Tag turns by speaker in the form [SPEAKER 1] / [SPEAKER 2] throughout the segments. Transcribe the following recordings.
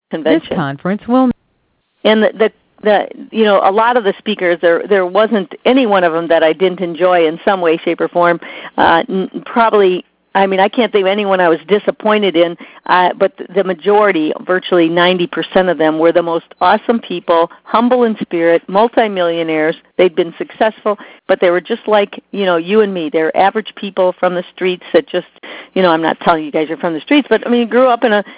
[SPEAKER 1] convention.
[SPEAKER 2] This conference will.
[SPEAKER 1] And a lot of the speakers, there wasn't any one of them that I didn't enjoy in some way, shape, or form. Probably, I can't think of anyone I was disappointed in, but the majority, virtually 90% of them, were the most awesome people, humble in spirit, multimillionaires. They'd been successful, but they were just like, you and me. They're average people from the streets that just, I'm not telling you guys you're from the streets, but grew up in a,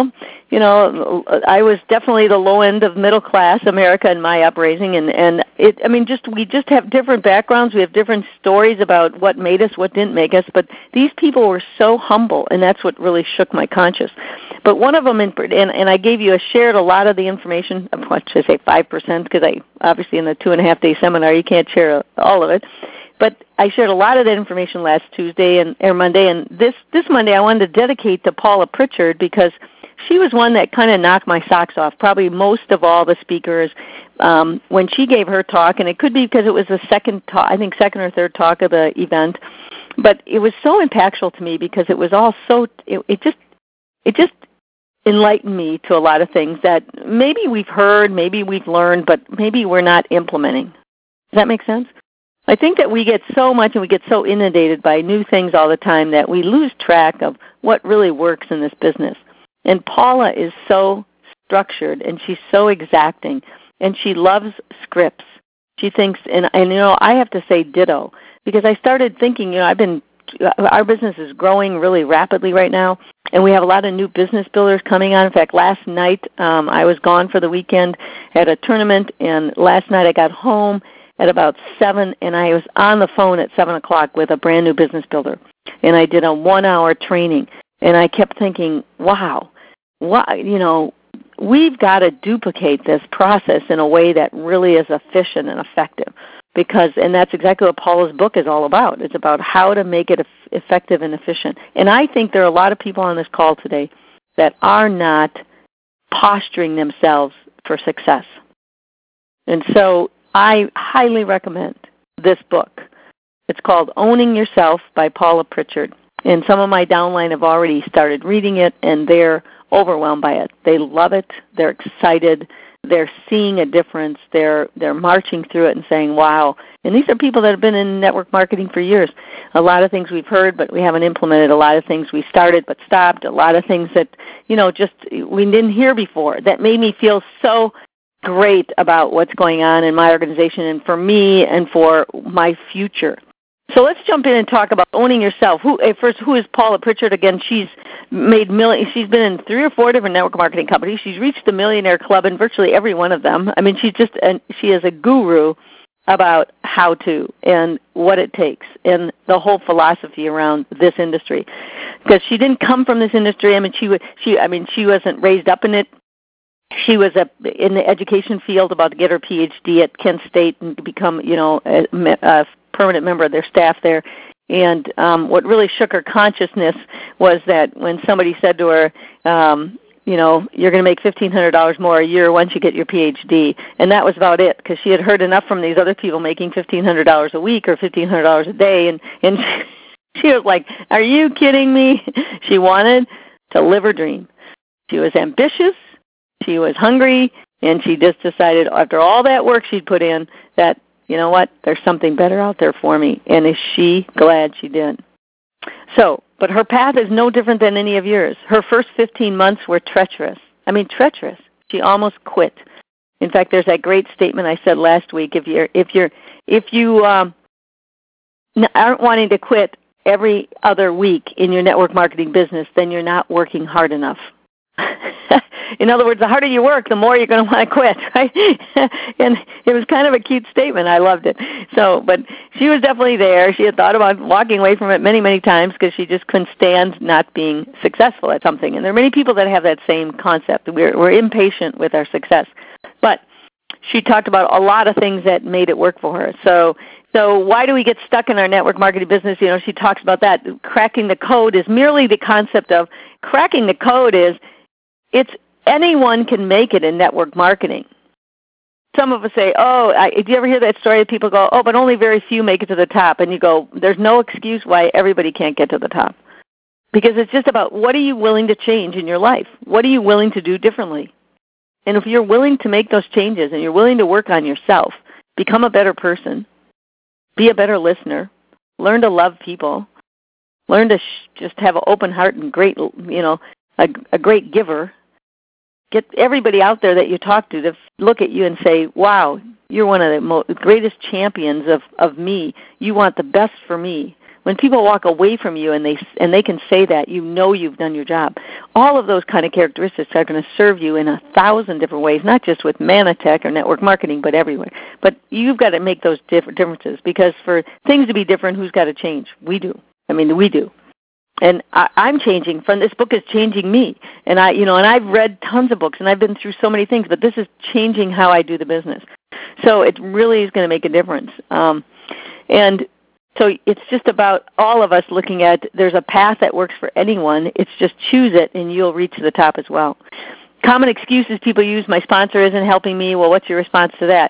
[SPEAKER 1] I was definitely the low end of middle class America in my upraising, and we just have different backgrounds. We have different stories about what made us, what didn't make us, but these people were so humble, and that's what really shook my conscience. But one of them, and I shared a lot of the information, what should I say, 5%, because I obviously in the 2.5-day seminar you can't share all of it. But I shared a lot of that information last Tuesday or Monday, and this Monday I wanted to dedicate to Paula Pritchard because she was one that kind of knocked my socks off, probably most of all the speakers. When she gave her talk, and it could be because it was the second or third talk of the event, but it was so impactful to me because it was all so, it just enlightened me to a lot of things that maybe we've heard, maybe we've learned, but maybe we're not implementing. Does that make sense? I think that we get so much and we get so inundated by new things all the time that we lose track of what really works in this business. And Paula is so structured and she's so exacting and she loves scripts. She thinks, and I have to say ditto because I started thinking, our business is growing really rapidly right now, and we have a lot of new business builders coming on. In fact, last night I was gone for the weekend at a tournament, and last night I got home at about 7, and I was on the phone at 7 o'clock with a brand new business builder, and I did a 1-hour training, and I kept thinking, wow, we've got to duplicate this process in a way that really is efficient and effective. And that's exactly what Paula's book is all about. It's about how to make it effective and efficient. And I think there are a lot of people on this call today that are not posturing themselves for success. And so I highly recommend this book. It's called Owning Yourself by Paula Pritchard. And some of my downline have already started reading it, and they're overwhelmed by it. They love it. They're excited. They're seeing a difference. They're marching through it and saying, wow. And these are people that have been in network marketing for years. A lot of things we've heard, but we haven't implemented. A lot of things we started but stopped. A lot of things that, just we didn't hear before. That made me feel so great about what's going on in my organization and for me and for my future. So let's jump in and talk about owning yourself. Who is Paula Pritchard? Again, she's made millions. She's been in 3 or 4 different network marketing companies. She's reached the Millionaire Club in virtually every one of them. She is a guru about how to and what it takes and the whole philosophy around this industry. Because she didn't come from this industry. She wasn't raised up in it. She was in the education field, about to get her PhD at Kent State and become, a permanent member of their staff there. And what really shook her consciousness was that when somebody said to her, you're going to make $1,500 more a year once you get your PhD. And that was about it, because she had heard enough from these other people making $1,500 a week or $1,500 a day. And she was like, are you kidding me? She wanted to live her dream. She was ambitious. She was hungry. And she just decided after all that work she'd put in that, you know what, there's something better out there for me. And is she glad she did? But her path is no different than any of yours. Her first 15 months were treacherous. Treacherous. She almost quit. In fact, there's that great statement I said last week. If you aren't wanting to quit every other week in your network marketing business, then you're not working hard enough. In other words, the harder you work, the more you're going to want to quit, right? And it was kind of a cute statement. I loved it. But she was definitely there. She had thought about walking away from it many, many times because she just couldn't stand not being successful at something. And there are many people that have that same concept. We're impatient with our success. But she talked about a lot of things that made it work for her. So why do we get stuck in our network marketing business? She talks about that. Cracking the code is merely the concept of cracking the code it's anyone can make it in network marketing. Some of us say, do you ever hear that story of people go, but only very few make it to the top? And you go, there's no excuse why everybody can't get to the top. Because it's just about what are you willing to change in your life? What are you willing to do differently? And if you're willing to make those changes and you're willing to work on yourself, become a better person, be a better listener, learn to love people, learn to just have an open heart and great, a great giver. Get everybody out there that you talk to look at you and say, wow, you're one of the greatest champions of me. You want the best for me. When people walk away from you and they can say that, you know you've done your job. All of those kind of characteristics are going to serve you in 1,000 different ways, not just with Manatech or network marketing, but everywhere. But you've got to make those differences, because for things to be different, who's got to change? We do. We do. And I'm changing. This book is changing me. And I've read tons of books, and I've been through so many things, but this is changing how I do the business. So it really is going to make a difference. And so it's just about all of us looking at, there's a path that works for anyone. It's just choose it, and you'll reach the top as well. Common excuses people use: my sponsor isn't helping me. Well, what's your response to that?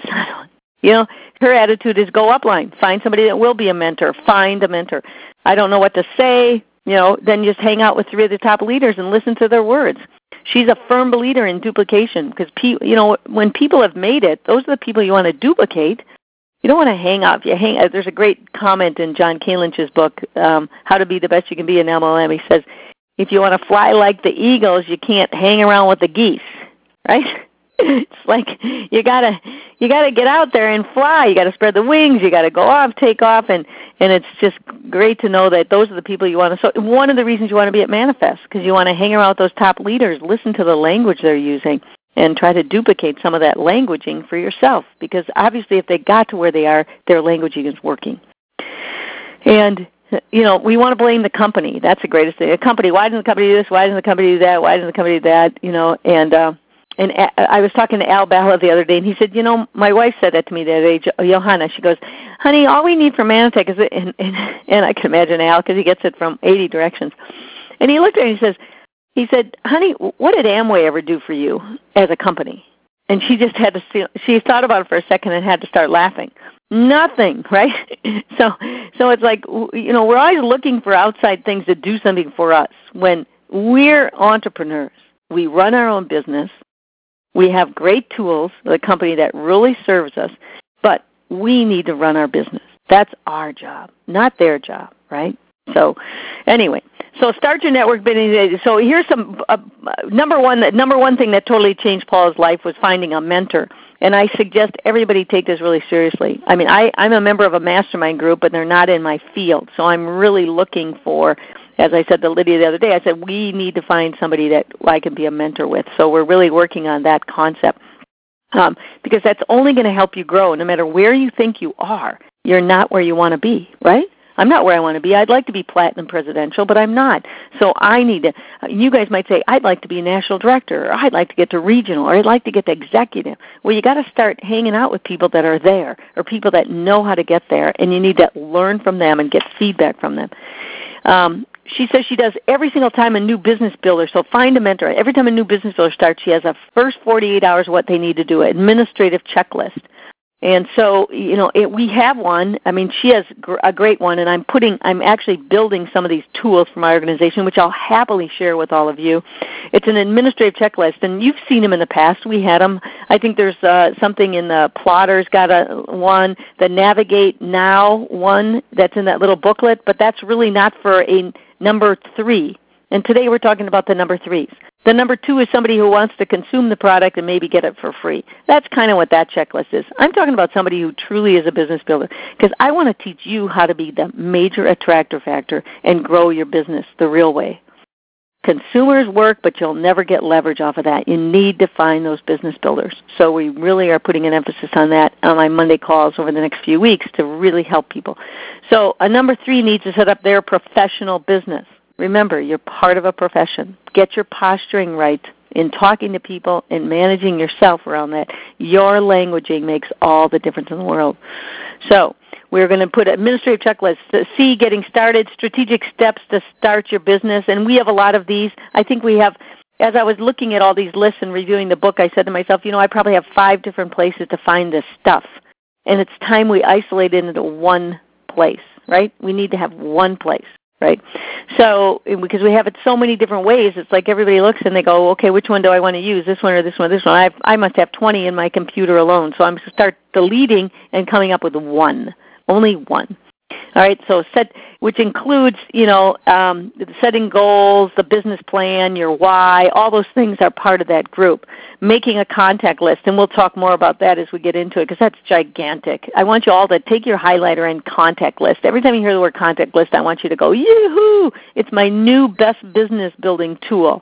[SPEAKER 1] Her attitude is go upline. Find somebody that will be a mentor. Find a mentor. I don't know what to say. Then just hang out with 3 of the top leaders and listen to their words. She's a firm believer in duplication, because when people have made it, those are the people you want to duplicate. You don't want to hang out. There's a great comment in John K. Lynch's book, How to Be the Best You Can Be in MLM. He says, if you want to fly like the eagles, you can't hang around with the geese, right? It's like you gotta get out there and fly. You got to spread the wings. You got to go off, take off, and it's just great to know that those are the people you want to. So one of the reasons you want to be at Manifest, because you want to hang around with those top leaders, listen to the language they're using, and try to duplicate some of that languaging for yourself, because obviously if they got to where they are, their languaging is working. And, we want to blame the company. That's the greatest thing. A company, why doesn't the company do this? Why doesn't the company do that? Why doesn't the company do that? And I was talking to Al Bala the other day, and he said, my wife said that to me the other day, Johanna. She goes, honey, all we need for Manatech is it, and I can imagine Al, because he gets it from 80 directions. And he looked at her and he said, honey, what did Amway ever do for you as a company? And she just had to she thought about it for a second and had to start laughing. Nothing, right? So it's like, we're always looking for outside things to do something for us. When we're entrepreneurs, we run our own business, we have great tools, the company that really serves us, but we need to run our business. That's our job, not their job, right? So anyway, start your network building. So here's some number one thing that totally changed Paula's life was finding a mentor. And I suggest everybody take this really seriously. I'm a member of a mastermind group, but they're not in my field. So I'm really looking for, as I said to Lydia the other day, I said we need to find somebody that I can be a mentor with. So we're really working on that concept, because that's only going to help you grow. No matter where you think you are, you're not where you want to be, right? I'm not where I want to be. I'd like to be platinum presidential, but I'm not. So I need to, you guys might say, I'd like to be national director, or I'd like to get to regional, or I'd like to get to executive. Well, you got to start hanging out with people that are there, or people that know how to get there, and you need to learn from them and get feedback from them. She says she does every single time a new business builder, so find a mentor. Every time a new business builder starts, she has a first 48 hours what they need to do, an administrative checklist. And so, we have one. She has a great one, and I'm actually building some of these tools for my organization, which I'll happily share with all of you. It's an administrative checklist, and you've seen them in the past. We had them. I think there's something in the Plotter's got one, the Navigate Now one that's in that little booklet, but that's really not for a number 3. And today we're talking about the number 3s. The number 2 is somebody who wants to consume the product and maybe get it for free. That's kind of what that checklist is. I'm talking about somebody who truly is a business builder, because I want to teach you how to be the major attractor factor and grow your business the real way. Consumers work, but you'll never get leverage off of that. You need to find those business builders. So we really are putting an emphasis on that on my Monday calls over the next few weeks to really help people. So a number 3 needs to set up their professional business. Remember, you're part of a profession. Get your posturing right in talking to people and managing yourself around that. Your languaging makes all the difference in the world. So we're going to put administrative checklists. C, getting started, strategic steps to start your business. And we have a lot of these. I think we have, as I was looking at all these lists and reviewing the book, I said to myself, I probably have 5 different places to find this stuff. And it's time we isolate it into one place, right? We need to have one place. right? So, because we have it so many different ways, it's like everybody looks and they go, okay, which one do I want to use, this one or this one or this one? I must have 20 in my computer alone, so I'm going to start deleting and coming up with one, only one. All right, so which includes, setting goals, the business plan, your why, all those things are part of that group. Making a contact list, and we'll talk more about that as we get into it because that's gigantic. I want you all to take your highlighter and contact list. Every time you hear the word contact list, I want you to go, yoo-hoo! It's my new best business building tool.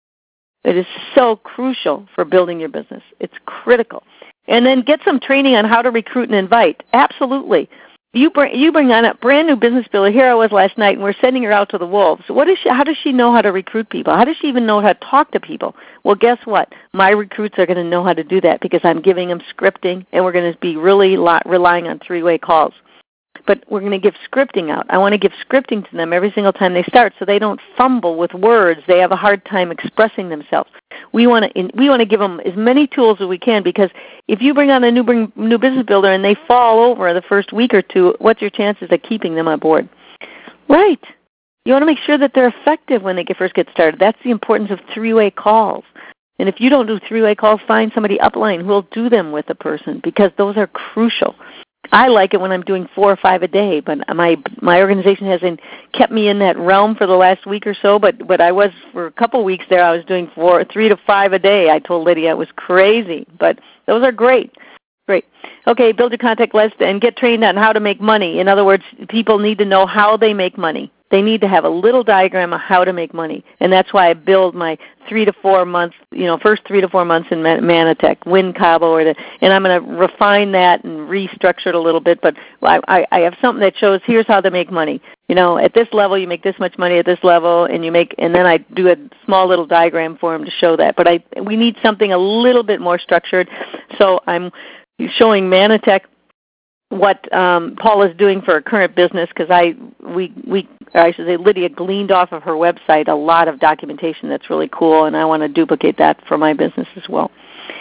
[SPEAKER 1] It is so crucial for building your business. It's critical. And then get some training on how to recruit and invite. Absolutely. You bring on a brand new business builder. Here I was last night, and we're sending her out to the wolves. How does she know how to recruit people? How does she even know how to talk to people? Well, guess what? My recruits are going to know how to do that because I'm giving them scripting, and we're going to be really relying on three-way calls. But we're going to give scripting out. I want to give scripting to them every single time they start so they don't fumble with words. They have a hard time expressing themselves. We want to give them as many tools as we can because if you bring on a new business builder and they fall over the first week or two, what's your chances of keeping them on board? Right. You want to make sure that they're effective when they first get started. That's the importance of three-way calls. And if you don't do three-way calls, find somebody upline who will do them with a person because those are crucial. I like it when I'm doing 4 or 5 a day, but my organization hasn't kept me in that realm for the last week or so, but I was for a couple weeks there. I was doing 3 to 5 a day. I told Lydia it was crazy, but those are great. Great. Okay, build your contact list and get trained on how to make money. In other words, people need to know how they make money. They need to have a little diagram of how to make money, and that's why I build my 3 to 4 months, first 3 to 4 months in Manatech, WinCabo, and I'm going to refine that and restructure it a little bit. But I have something that shows here's how to make money. At this level you make this much money at this level, and then I do a small little diagram for them to show that. But we need something a little bit more structured. So I'm showing Manatech what Paul is doing for her current business because Lydia gleaned off of her website a lot of documentation that's really cool, and I want to duplicate that for my business as well.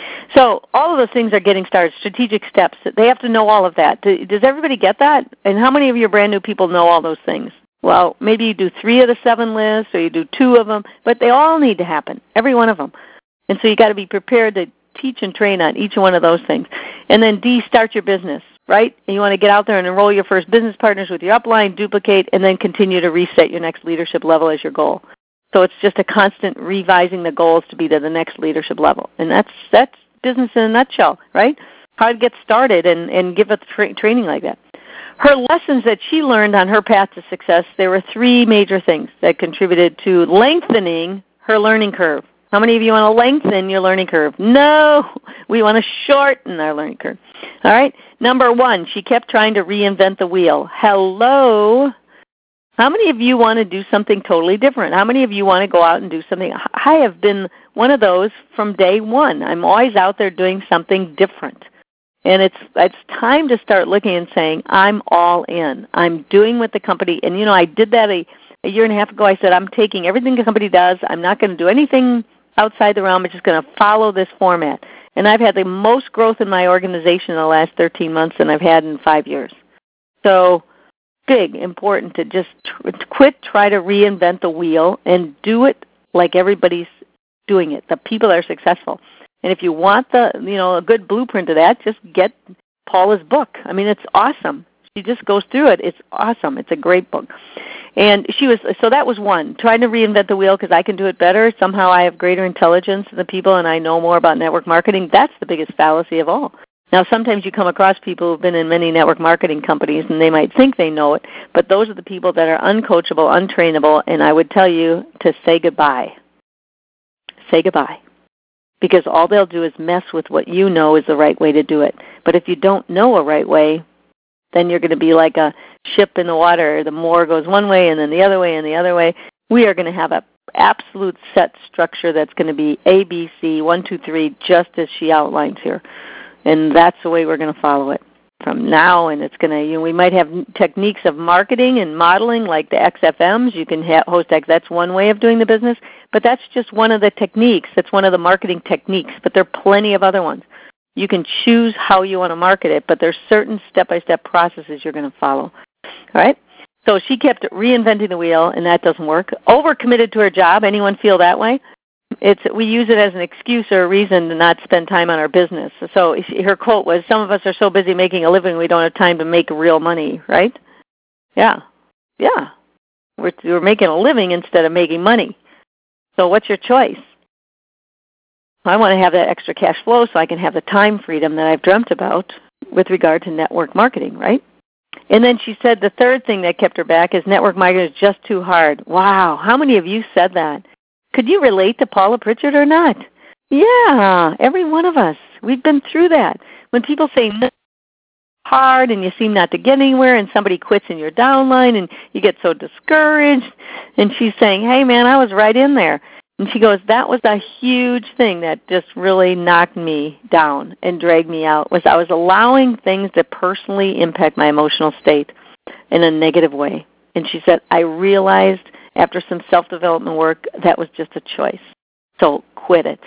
[SPEAKER 1] So all of those things are getting started, strategic steps. They have to know all of that. Does everybody get that? And how many of your brand new people know all those things? Well, maybe you do 3 of the 7 lists or you do 2 of them, but they all need to happen, every one of them. And so you got to be prepared to teach and train on each one of those things. And then D, start your business. Right? And you want to get out there and enroll your first business partners with your upline, duplicate, and then continue to reset your next leadership level as your goal. So it's just a constant revising the goals to be to the next leadership level. And that's business in a nutshell, right? How to get started and give a training like that. Her lessons that she learned on her path to success, there were 3 major things that contributed to lengthening her learning curve. How many of you want to lengthen your learning curve? No, we want to shorten our learning curve. All right. Number 1, she kept trying to reinvent the wheel. Hello. How many of you want to do something totally different? How many of you want to go out and do something? I have been one of those from day one. I'm always out there doing something different. And it's time to start looking and saying, I'm all in. I'm doing what the company, and I did that a year and a half ago. I said, I'm taking everything the company does. I'm not going to do anything outside the realm. I'm just going to follow this format. And I've had the most growth in my organization in the last 13 months than I've had in 5 years. So big, important to just try to reinvent the wheel and do it like everybody's doing it. The people are successful. And if you want a good blueprint of that, just get Paula's book. I mean, it's awesome. She just goes through it. It's awesome. It's a great book. And so that was one, trying to reinvent the wheel because I can do it better. Somehow I have greater intelligence than the people and I know more about network marketing. That's the biggest fallacy of all. Now, sometimes you come across people who have been in many network marketing companies and they might think they know it, but those are the people that are uncoachable, untrainable, and I would tell you to say goodbye. Say goodbye. Because all they'll do is mess with what you know is the right way to do it. But if you don't know a right way, then you're going to be like a ship in the water. The moor goes one way and then the other way and the other way. We are going to have an absolute set structure that's going to be A, B, C, 1, 2, 3, just as she outlines here. And that's the way we're going to follow it from now. And it's going to, we might have techniques of marketing and modeling like the XFMs. You can host X. That's one way of doing the business. But that's just one of the techniques. That's one of the marketing techniques. But there are plenty of other ones. You can choose how you want to market it, but there's certain step-by-step processes you're going to follow. All right? So she kept reinventing the wheel, and that doesn't work. Overcommitted to her job. Anyone feel that way? We use it as an excuse or a reason to not spend time on our business. So her quote was, "Some of us are so busy making a living we don't have time to make real money," right? Yeah. We're making a living instead of making money. So what's your choice? I want to have that extra cash flow so I can have the time freedom that I've dreamt about with regard to network marketing, right? And then she said the third thing that kept her back is network marketing is just too hard. Wow, how many of you said that? Could you relate to Paula Pritchard or not? Yeah, every one of us. We've been through that. When people say no, hard and you seem not to get anywhere and somebody quits in your downline and you get so discouraged, and she's saying, "Hey man, I was right in there." And she goes, "That was a huge thing that just really knocked me down and dragged me out, was I was allowing things to personally impact my emotional state in a negative way." And she said, "I realized after some self-development work that was just a choice. So quit it."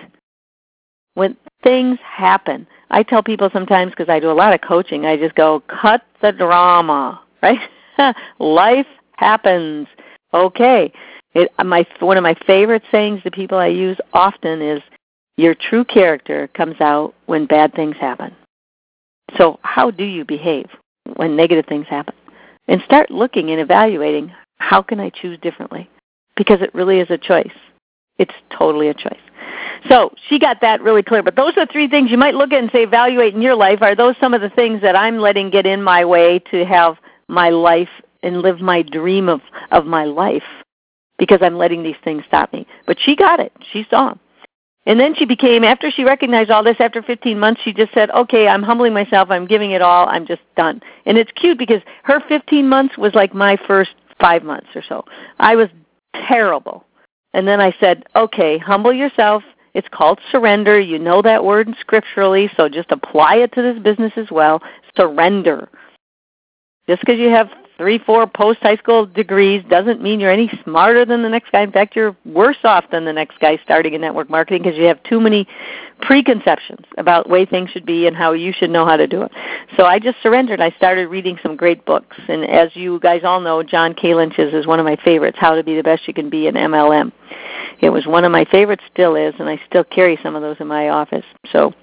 [SPEAKER 1] When things happen, I tell people sometimes, because I do a lot of coaching, I just go, cut the drama, right? Life happens. Okay. One of my favorite sayings to people I use often is, your true character comes out when bad things happen. So how do you behave when negative things happen? And start looking and evaluating, how can I choose differently? Because it really is a choice. It's totally a choice. So she got that really clear. But those are three things you might look at and say, evaluate in your life. Are those some of the things that I'm letting get in my way to have my life and live my dream of my life? Because I'm letting these things stop me. But she got it. She saw them. And then she became, after she recognized all this, after 15 months, she just said, okay, I'm humbling myself. I'm giving it all. I'm just done. And it's cute because her 15 months was like my first 5 months or so. I was terrible. And then I said, okay, humble yourself. It's called surrender. You know that word scripturally, so just apply it to this business as well. Surrender. Just because you have 3-4 post-high school degrees doesn't mean you're any smarter than the next guy. In fact, you're worse off than the next guy starting in network marketing because you have too many preconceptions about the way things should be and how you should know how to do it. So I just surrendered. I started reading some great books. And as you guys all know, John K. Lynch's is one of my favorites, How to Be the Best You Can Be in MLM. It was one of my favorites, still is, and I still carry some of those in my office. So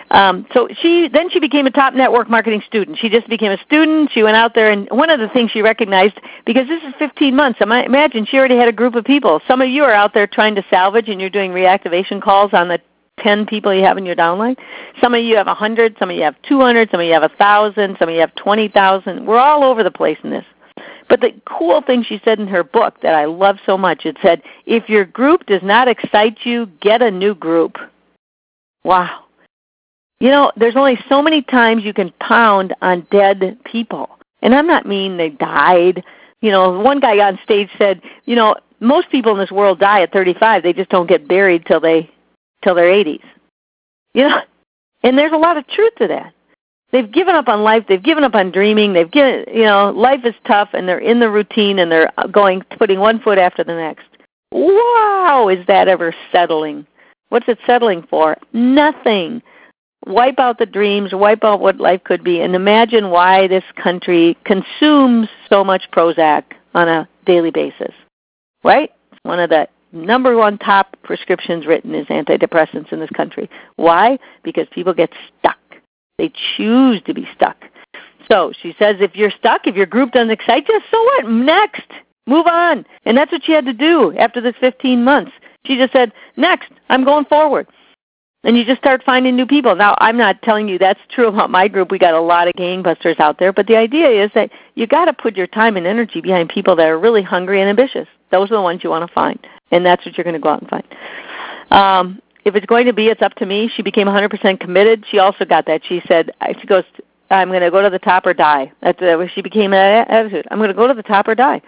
[SPEAKER 1] she became a top network marketing student. She just became a student. She went out there, and one of the things she recognized, because this is 15 months, imagine she already had a group of people. Some of you are out there trying to salvage, and you're doing reactivation calls on the 10 people you have in your downline. Some of you have 100, some of you have 200, some of you have 1,000, some of you have 20,000. We're all over the place in this. But the cool thing she said in her book that I love so much, it said, if your group does not excite you, get a new group. Wow. You know, there's only so many times you can pound on dead people. And I'm not mean they died. You know, one guy on stage said, you know, most people in this world die at 35. They just don't get buried till their 80s. You know, and there's a lot of truth to that. They've given up on life. They've given up on dreaming. Life is tough, and they're in the routine, and they're putting one foot after the next. Wow, is that ever settling? What's it settling for? Nothing. Wipe out the dreams, wipe out what life could be, and imagine why this country consumes so much Prozac on a daily basis, right? One of the number one top prescriptions written is antidepressants in this country. Why? Because people get stuck. They choose to be stuck. So she says, if you're stuck, if your group doesn't excite you, so what? Next. Move on. And that's what she had to do after this 15 months. She just said, next, I'm going forward. And you just start finding new people. Now, I'm not telling you that's true about my group. We got a lot of gangbusters out there. But the idea is that you got to put your time and energy behind people that are really hungry and ambitious. Those are the ones you want to find. And that's what you're going to go out and find. If it's going to be, it's up to me. She became 100% committed. She also got that. She said, she goes, I'm going to go to the top or die. That's where she became an attitude. I'm going to go to the top or die.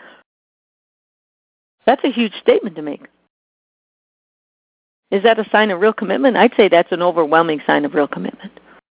[SPEAKER 1] That's a huge statement to make. Is that a sign of real commitment? I'd say that's an overwhelming sign of real commitment.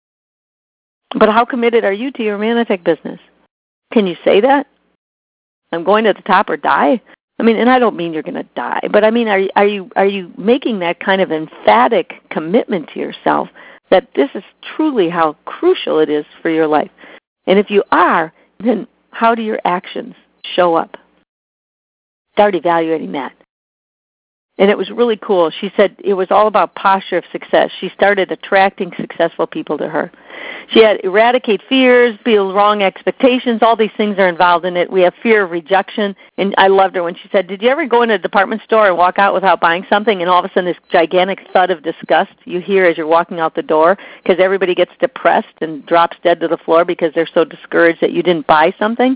[SPEAKER 1] But how committed are you to your Manatech business? Can you say that? I'm going to the top or die? I mean, and I don't mean you're going to die, but I mean, are you making that kind of emphatic commitment to yourself that this is truly how crucial it is for your life? And if you are, then how do your actions show up. Start evaluating that. And it was really cool. She said it was all about posture of success. She started attracting successful people to her. She had eradicate fears, build wrong expectations. All these things are involved in it. We have fear of rejection. And I loved her when she said, did you ever go into a department store and walk out without buying something, and all of a sudden this gigantic thud of disgust you hear as you're walking out the door because everybody gets depressed and drops dead to the floor because they're so discouraged that you didn't buy something?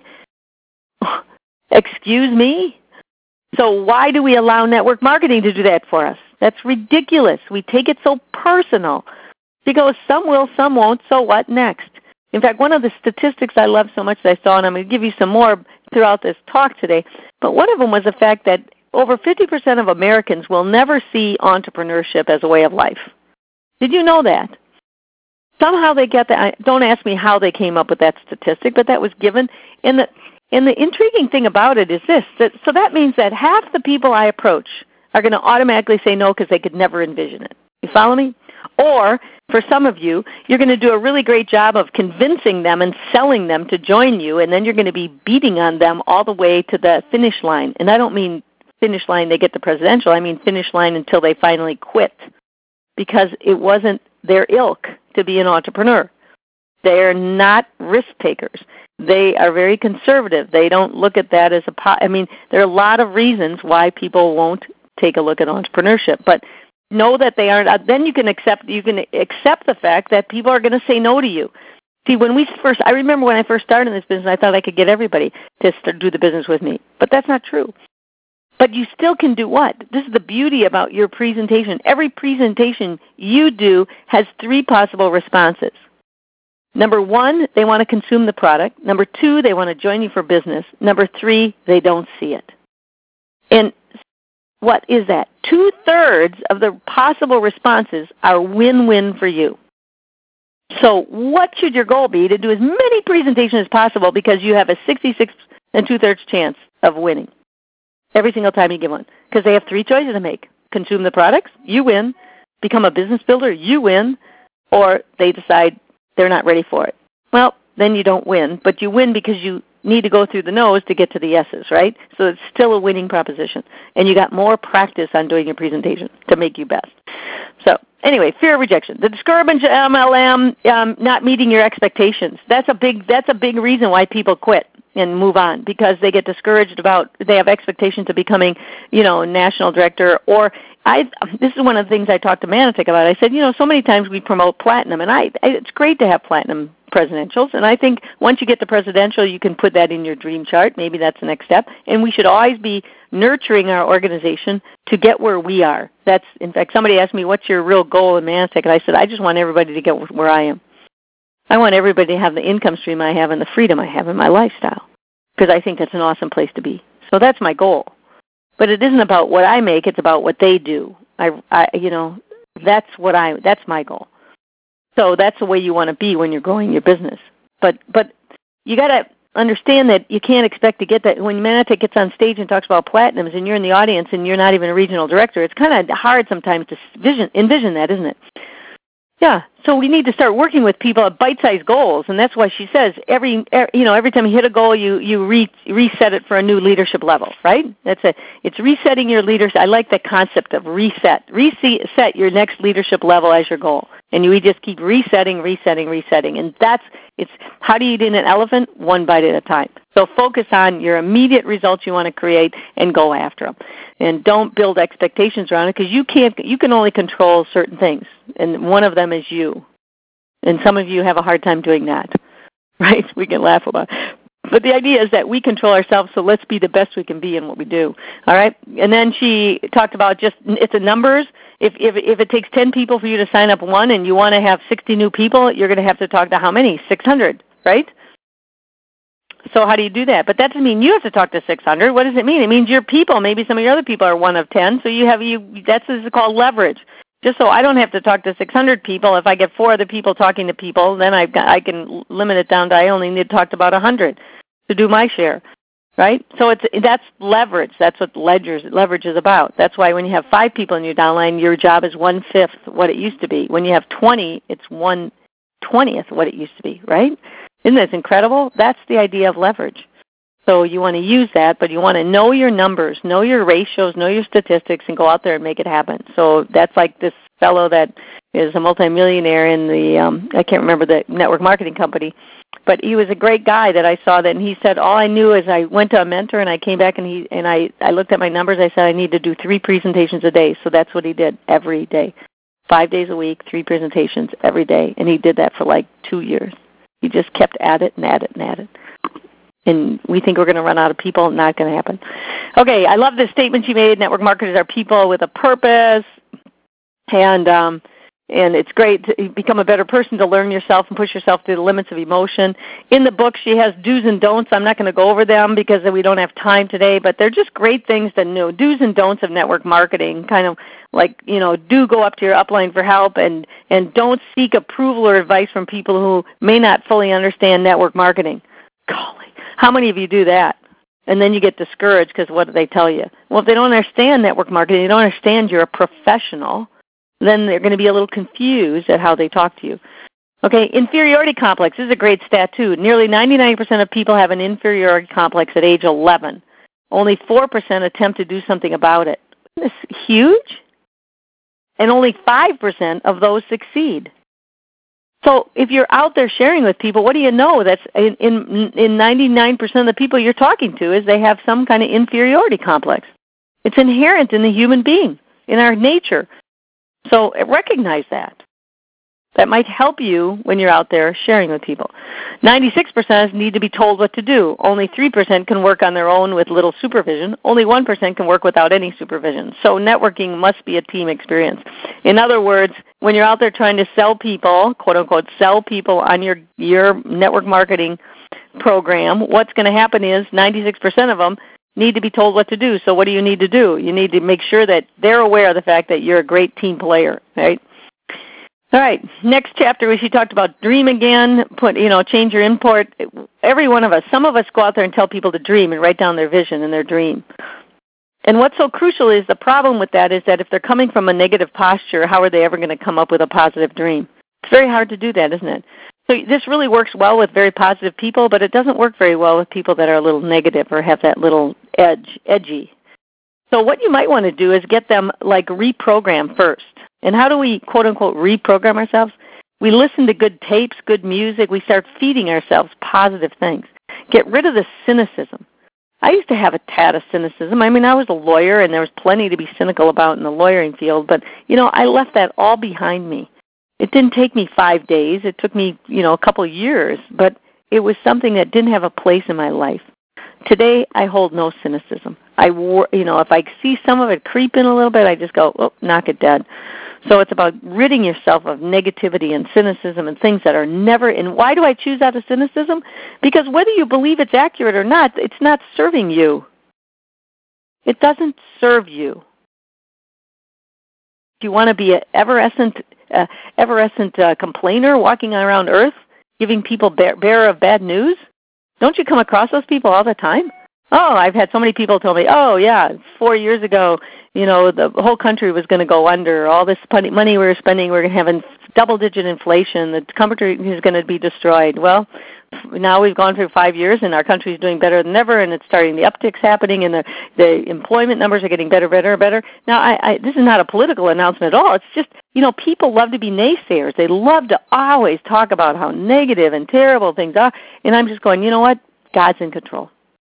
[SPEAKER 1] Excuse me? So why do we allow network marketing to do that for us? That's ridiculous. We take it so personal. She goes, some will, some won't, so what next? In fact, one of the statistics I love so much that I saw, and I'm going to give you some more throughout this talk today, but one of them was the fact that over 50% of Americans will never see entrepreneurship as a way of life. Did you know that? Somehow they get that. Don't ask me how they came up with that statistic, but that was given. And the intriguing thing about it is this. So that means that half the people I approach are going to automatically say no because they could never envision it. You follow me? Or, for some of you, you're going to do a really great job of convincing them and selling them to join you, and then you're going to be beating on them all the way to the finish line. And I don't mean finish line they get the presidential. I mean finish line until they finally quit because it wasn't their ilk to be an entrepreneur. They're not risk takers. They are very conservative. They don't look at that as there are a lot of reasons why people won't take a look at entrepreneurship, but know that they aren't. Then you can accept the fact that people are going to say no to you. See, I remember when I first started in this business, I thought I could get everybody to do the business with me, but that's not true. But you still can do what? This is the beauty about your presentation. Every presentation you do has 3 possible responses. Number 1, they want to consume the product. Number 2, they want to join you for business. Number 3, they don't see it. And what is that? 2/3 of the possible responses are win-win for you. So what should your goal be? To do as many presentations as possible because you have a 66 2/3 chance of winning every single time you give one. Because they have 3 choices to make. Consume the products, you win. Become a business builder, you win. Or they decide they're not ready for it. Well, then you don't win, but you win because you need to go through the no's to get to the yeses, right? So it's still a winning proposition. And you got more practice on doing your presentation to make you best. So anyway, fear of rejection. The discouragement MLM, not meeting your expectations. That's a big reason why people quit and move on because they get discouraged they have expectations of becoming, national director or this is one of the things I talked to Manatic about. I said, so many times we promote platinum, and it's great to have platinum presidentials, and I think once you get to presidential, you can put that in your dream chart. Maybe that's the next step, and we should always be nurturing our organization to get where we are. In fact, somebody asked me, what's your real goal in Manatic? And I said, I just want everybody to get where I am. I want everybody to have the income stream I have and the freedom I have in my lifestyle because I think that's an awesome place to be. So that's my goal. But it isn't about what I make, it's about what they do. That's my goal. So that's the way you want to be when you're growing your business. But you got to understand that you can't expect to get that. When Manatic gets on stage and talks about platinums and you're in the audience and you're not even a regional director, it's kind of hard sometimes to envision that, isn't it? Yeah, so we need to start working with people at bite-sized goals, and that's why she says every time you hit a goal, you reset it for a new leadership level, right? It's resetting your leaders. I like the concept of reset. Reset your next leadership level as your goal, and we just keep resetting, and it's how do you eat an elephant? One bite at a time. So focus on your immediate results you want to create and go after them. And don't build expectations around it because you can only control certain things, and one of them is you. And some of you have a hard time doing that, right? We can laugh about it. But the idea is that we control ourselves, so let's be the best we can be in what we do, all right? And then she talked about it's a numbers. If it takes 10 people for you to sign up one and you want to have 60 new people, you're going to have to talk to how many? 600, right? So how do you do that? But that doesn't mean you have to talk to 600. What does it mean? It means your people, maybe some of your other people are one of 10, so that's called leverage. Just so I don't have to talk to 600 people, if I get 4 other people talking to people, then I can limit it down to I only need to talk to about 100 to do my share, right? So that's leverage. That's what leverage is about. That's why when you have 5 people in your downline, your job is 1/5 what it used to be. When you have 20, it's 1/20 what it used to be, right? Isn't this incredible? That's the idea of leverage. So you want to use that, but you want to know your numbers, know your ratios, know your statistics, and go out there and make it happen. So that's like this fellow that is a multimillionaire in the, I can't remember the network marketing company, but he was a great guy that I saw that, and he said, all I knew is I went to a mentor and I came back and I looked at my numbers. I said I need to do 3 presentations a day. So that's what he did every day. 5 days a week, 3 presentations every day. And he did that for like 2 years. He just kept at it and at it and at it. And we think we're going to run out of people. Not going to happen. Okay, I love this statement she made. Network marketers are people with a purpose. And it's great to become a better person, to learn yourself and push yourself to the limits of emotion. In the book, she has do's and don'ts. I'm not going to go over them because we don't have time today, but they're just great things to know. Do's and don'ts of network marketing, kind of like, do go up to your upline for help, and don't seek approval or advice from people who may not fully understand network marketing. Golly, how many of you do that? And then you get discouraged because what do they tell you? Well, if they don't understand network marketing, they don't understand you're a professional, then they're going to be a little confused at how they talk to you. Okay, inferiority complex. This is a great stat, too. Nearly 99% of people have an inferiority complex at age 11. Only 4% attempt to do something about it. Isn't this huge? And only 5% of those succeed. So if you're out there sharing with people, what do you know? That's in 99% of the people you're talking to is they have some kind of inferiority complex. It's inherent in the human being, in our nature. So recognize that. That might help you when you're out there sharing with people. 96% need to be told what to do. Only 3% can work on their own with little supervision. Only 1% can work without any supervision. So networking must be a team experience. In other words, when you're out there trying to sell people, quote unquote, sell people on your network marketing program, what's going to happen is 96% of them need to be told what to do. So what do you need to do? You need to make sure that they're aware of the fact that you're a great team player, right? All right, next chapter she talked about dream again, change your import. Every one of us, some of us go out there and tell people to dream and write down their vision and their dream. And what's so crucial is the problem with that is that if they're coming from a negative posture, how are they ever going to come up with a positive dream? It's very hard to do that, isn't it? So this really works well with very positive people, but it doesn't work very well with people that are a little negative or have that little edgy. So what you might want to do is get them reprogram first. And how do we, quote unquote, reprogram ourselves? We listen to good tapes, good music. We start feeding ourselves positive things. Get rid of the cynicism. I used to have a tad of cynicism. I mean, I was a lawyer, and there was plenty to be cynical about in the lawyering field. But, I left that all behind me. It didn't take me 5 days. It took me, a couple of years. But it was something that didn't have a place in my life. Today, I hold no cynicism. If I see some of it creep in a little bit, I just go, oh, knock it dead. So it's about ridding yourself of negativity and cynicism and things that are never. And why do I choose out of cynicism? Because whether you believe it's accurate or not, it's not serving you. It doesn't serve you. If you want to be an evanescent complainer walking around Earth, giving people bearer of bad news, don't you come across those people all the time? Oh, I've had so many people tell me, oh, yeah, 4 years ago, the whole country was going to go under. All this money we were spending, we're going to have double-digit inflation. The country is going to be destroyed. Well, now we've gone through 5 years, and our country is doing better than ever, and it's starting, the uptick's happening, and the employment numbers are getting better. Now, this is not a political announcement at all. It's just, people love to be naysayers. They love to always talk about how negative and terrible things are, and I'm just going, you know what? God's in control.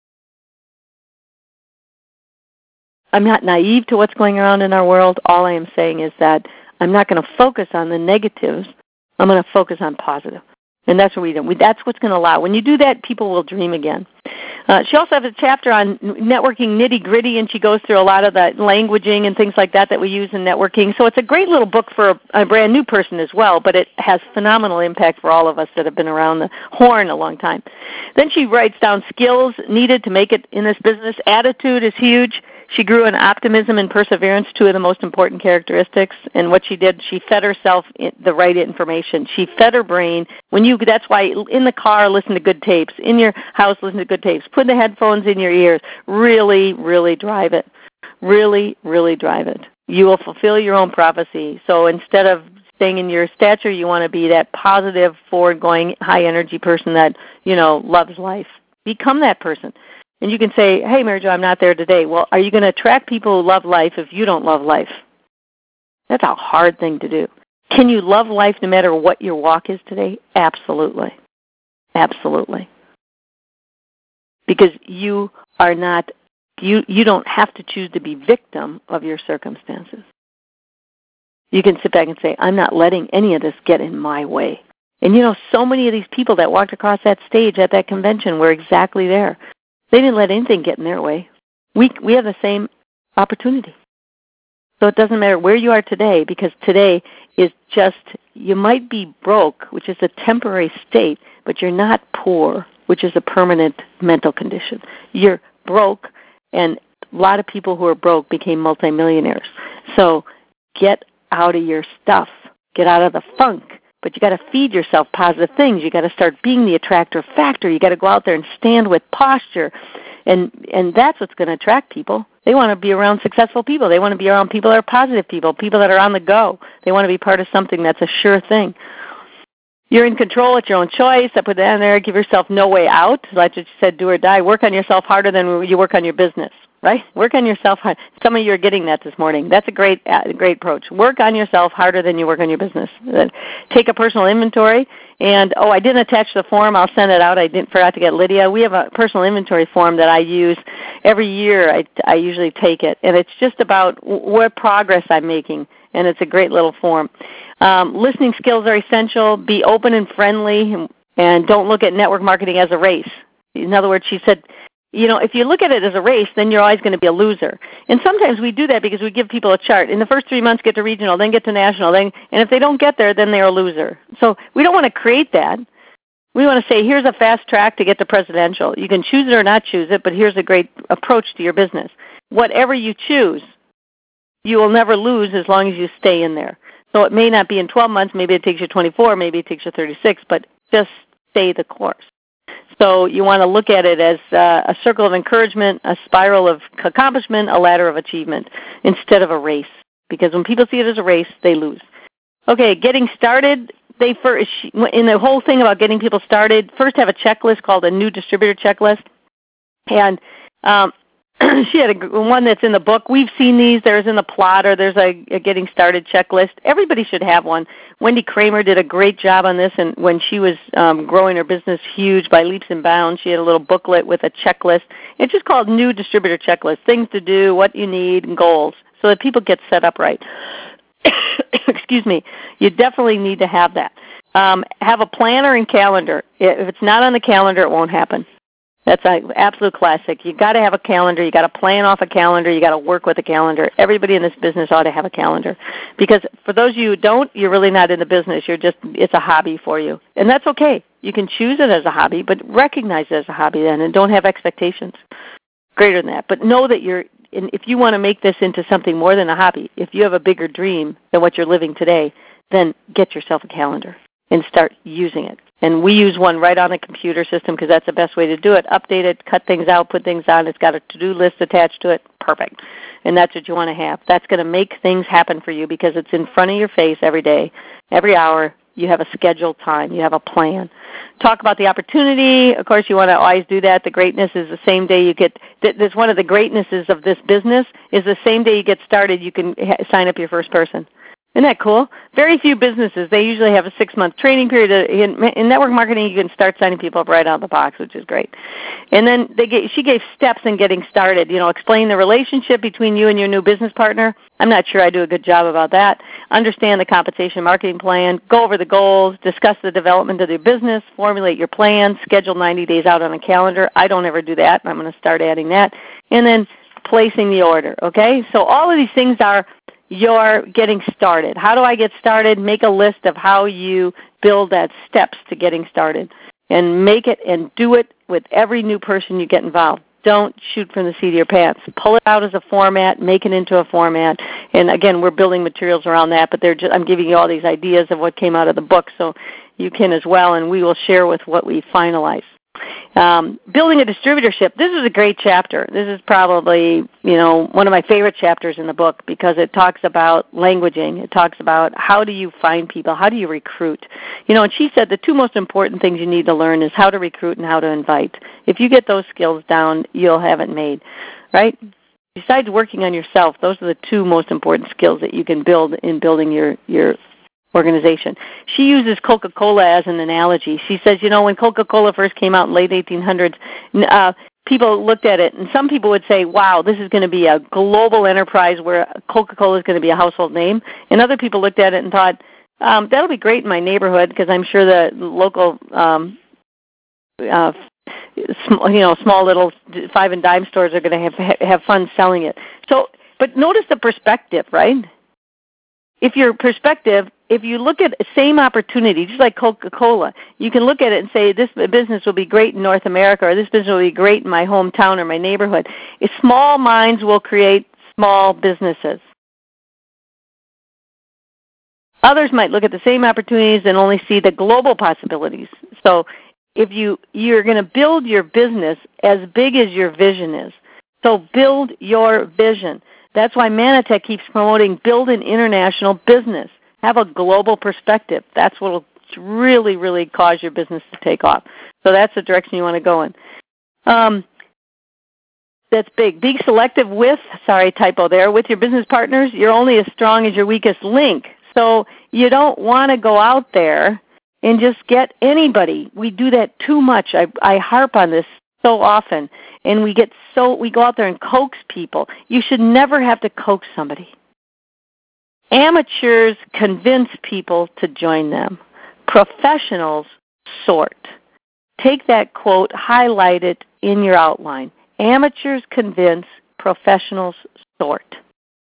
[SPEAKER 1] I'm not naive to what's going on in our world. All I am saying is that I'm not going to focus on the negatives. I'm going to focus on positive. And that's what we do. That's what's going to allow. When you do that, people will dream again. She also has a chapter on networking nitty-gritty, and she goes through a lot of the languaging and things like that we use in networking. So it's a great little book for a brand new person as well, but it has phenomenal impact for all of us that have been around the horn a long time. Then she writes down skills needed to make it in this business. Attitude is huge. She grew in optimism and perseverance, 2 of the most important characteristics. And what she did, she fed herself the right information. She fed her brain. That's why in the car, listen to good tapes. In your house, listen to good tapes. Put the headphones in your ears. Really, really drive it. Really, really drive it. You will fulfill your own prophecy. So instead of staying in your stature, you want to be that positive, forward-going, high-energy person that, loves life. Become that person. And you can say, hey, Mary Jo, I'm not there today. Well, are you going to attract people who love life if you don't love life? That's a hard thing to do. Can you love life no matter what your walk is today? Absolutely. Absolutely. Because you are not, you don't have to choose to be victim of your circumstances. You can sit back and say, I'm not letting any of this get in my way. And so many of these people that walked across that stage at that convention were exactly there. They didn't let anything get in their way. We have the same opportunity. So it doesn't matter where you are today, because today is just, you might be broke, which is a temporary state, but you're not poor, which is a permanent mental condition. You're broke, and a lot of people who are broke became multimillionaires. So get out of your stuff. Get out of the funk. But you got to feed yourself positive things. You got to start being the attractor factor. You got to go out there and stand with posture. And that's what's going to attract people. They want to be around successful people. They want to be around people that are positive people that are on the go. They want to be part of something that's a sure thing. You're in control. It's your own choice. I put that in there. Give yourself no way out. Like you said, do or die. Work on yourself harder than you work on your business, right? Work on yourself. Some of you are getting that this morning. That's a great approach. Work on yourself harder than you work on your business. Take a personal inventory. And, I didn't attach the form. I'll send it out. I forgot to get Lydia. We have a personal inventory form that I use every year. I usually take it. And it's just about what progress I'm making. And it's a great little form. Listening skills are essential. Be open and friendly, and don't look at network marketing as a race. In other words, she said, if you look at it as a race, then you're always going to be a loser. And sometimes we do that because we give people a chart. In the first 3 months, get to regional, then get to national. And if they don't get there, then they're a loser. So we don't want to create that. We want to say, here's a fast track to get to presidential. You can choose it or not choose it, but here's a great approach to your business. Whatever you choose, you will never lose as long as you stay in there. So it may not be in 12 months. Maybe it takes you 24. Maybe it takes you 36. But just stay the course. So you want to look at it as a circle of encouragement, a spiral of accomplishment, a ladder of achievement, instead of a race. Because when people see it as a race, they lose. Okay, getting started. In the whole thing about getting people started, first have a checklist called a new distributor checklist. And she had one that's in the book. We've seen these. There's in the plotter. There's a getting started checklist. Everybody should have one. Wendy Kramer did a great job on this, and when she was growing her business huge by leaps and bounds, she had a little booklet with a checklist. It's just called New Distributor Checklist, things to do, what you need, and goals, so that people get set up right. Excuse me. You definitely need to have that. Have a planner and calendar. If it's not on the calendar, it won't happen. That's an absolute classic. You've got to have a calendar. You've got to plan off a calendar. You've got to work with a calendar. Everybody in this business ought to have a calendar. Because for those of you who don't, you're really not in the business. It's a hobby for you. And that's okay. You can choose it as a hobby, but recognize it as a hobby then, and don't have expectations greater than that. But know that if you want to make this into something more than a hobby, if you have a bigger dream than what you're living today, then get yourself a calendar and start using it. And we use one right on the computer system because that's the best way to do it. Update it, cut things out, put things on. It's got a to-do list attached to it. Perfect. And that's what you want to have. That's going to make things happen for you because it's in front of your face every day, every hour. You have a scheduled time. You have a plan. Talk about the opportunity. Of course, you want to always do that. The greatness is the same day you get. That's one of the greatnesses of this business is the same day you get started, you can sign up your first person. Isn't that cool? Very few businesses, they usually have a 6-month training period. In network marketing, you can start signing people up right out of the box, which is great. And then she gave steps in getting started. Explain the relationship between you and your new business partner. I'm not sure I do a good job about that. Understand the compensation marketing plan. Go over the goals. Discuss the development of your business. Formulate your plan. Schedule 90 days out on a calendar. I don't ever do that. I'm going to start adding that. And then placing the order, okay? So all of these things are you're getting started. How do I get started? Make a list of how you build that steps to getting started. And make it and do it with every new person you get involved. Don't shoot from the seat of your pants. Pull it out as a format, make it into a format. And again, we're building materials around that, but I'm giving you all these ideas of what came out of the book so you can as well, and we will share with what we finalize. Building a distributorship. This is a great chapter. This is probably, one of my favorite chapters in the book because it talks about languaging. It talks about how do you find people, how do you recruit. And she said the two most important things you need to learn is how to recruit and how to invite. If you get those skills down, you'll have it made, right? Besides working on yourself, those are the two most important skills that you can build in building your organization. She uses Coca-Cola as an analogy. She says, when Coca-Cola first came out in late 1800s, people looked at it, and some people would say, wow, this is going to be a global enterprise where Coca-Cola is going to be a household name. And other people looked at it and thought, that'll be great in my neighborhood because I'm sure the local small little 5 and dime stores are going to have fun selling it. So, but notice the perspective, right? If you look at the same opportunity, just like Coca-Cola, you can look at it and say, this business will be great in North America, or this business will be great in my hometown or my neighborhood. Small minds will create small businesses. Others might look at the same opportunities and only see the global possibilities. So if you're going to build your business as big as your vision is, so build your vision. That's why Mannatech keeps promoting build an international business. Have a global perspective. That's what will really, really cause your business to take off. So that's the direction you want to go in. That's big. Be selective with your business partners. You're only as strong as your weakest link. So you don't want to go out there and just get anybody. We do that too much. I harp on this so often. And we go out there and coax people. You should never have to coax somebody. Amateurs convince people to join them. Professionals sort. Take that quote, highlight it in your outline. Amateurs convince, professionals sort.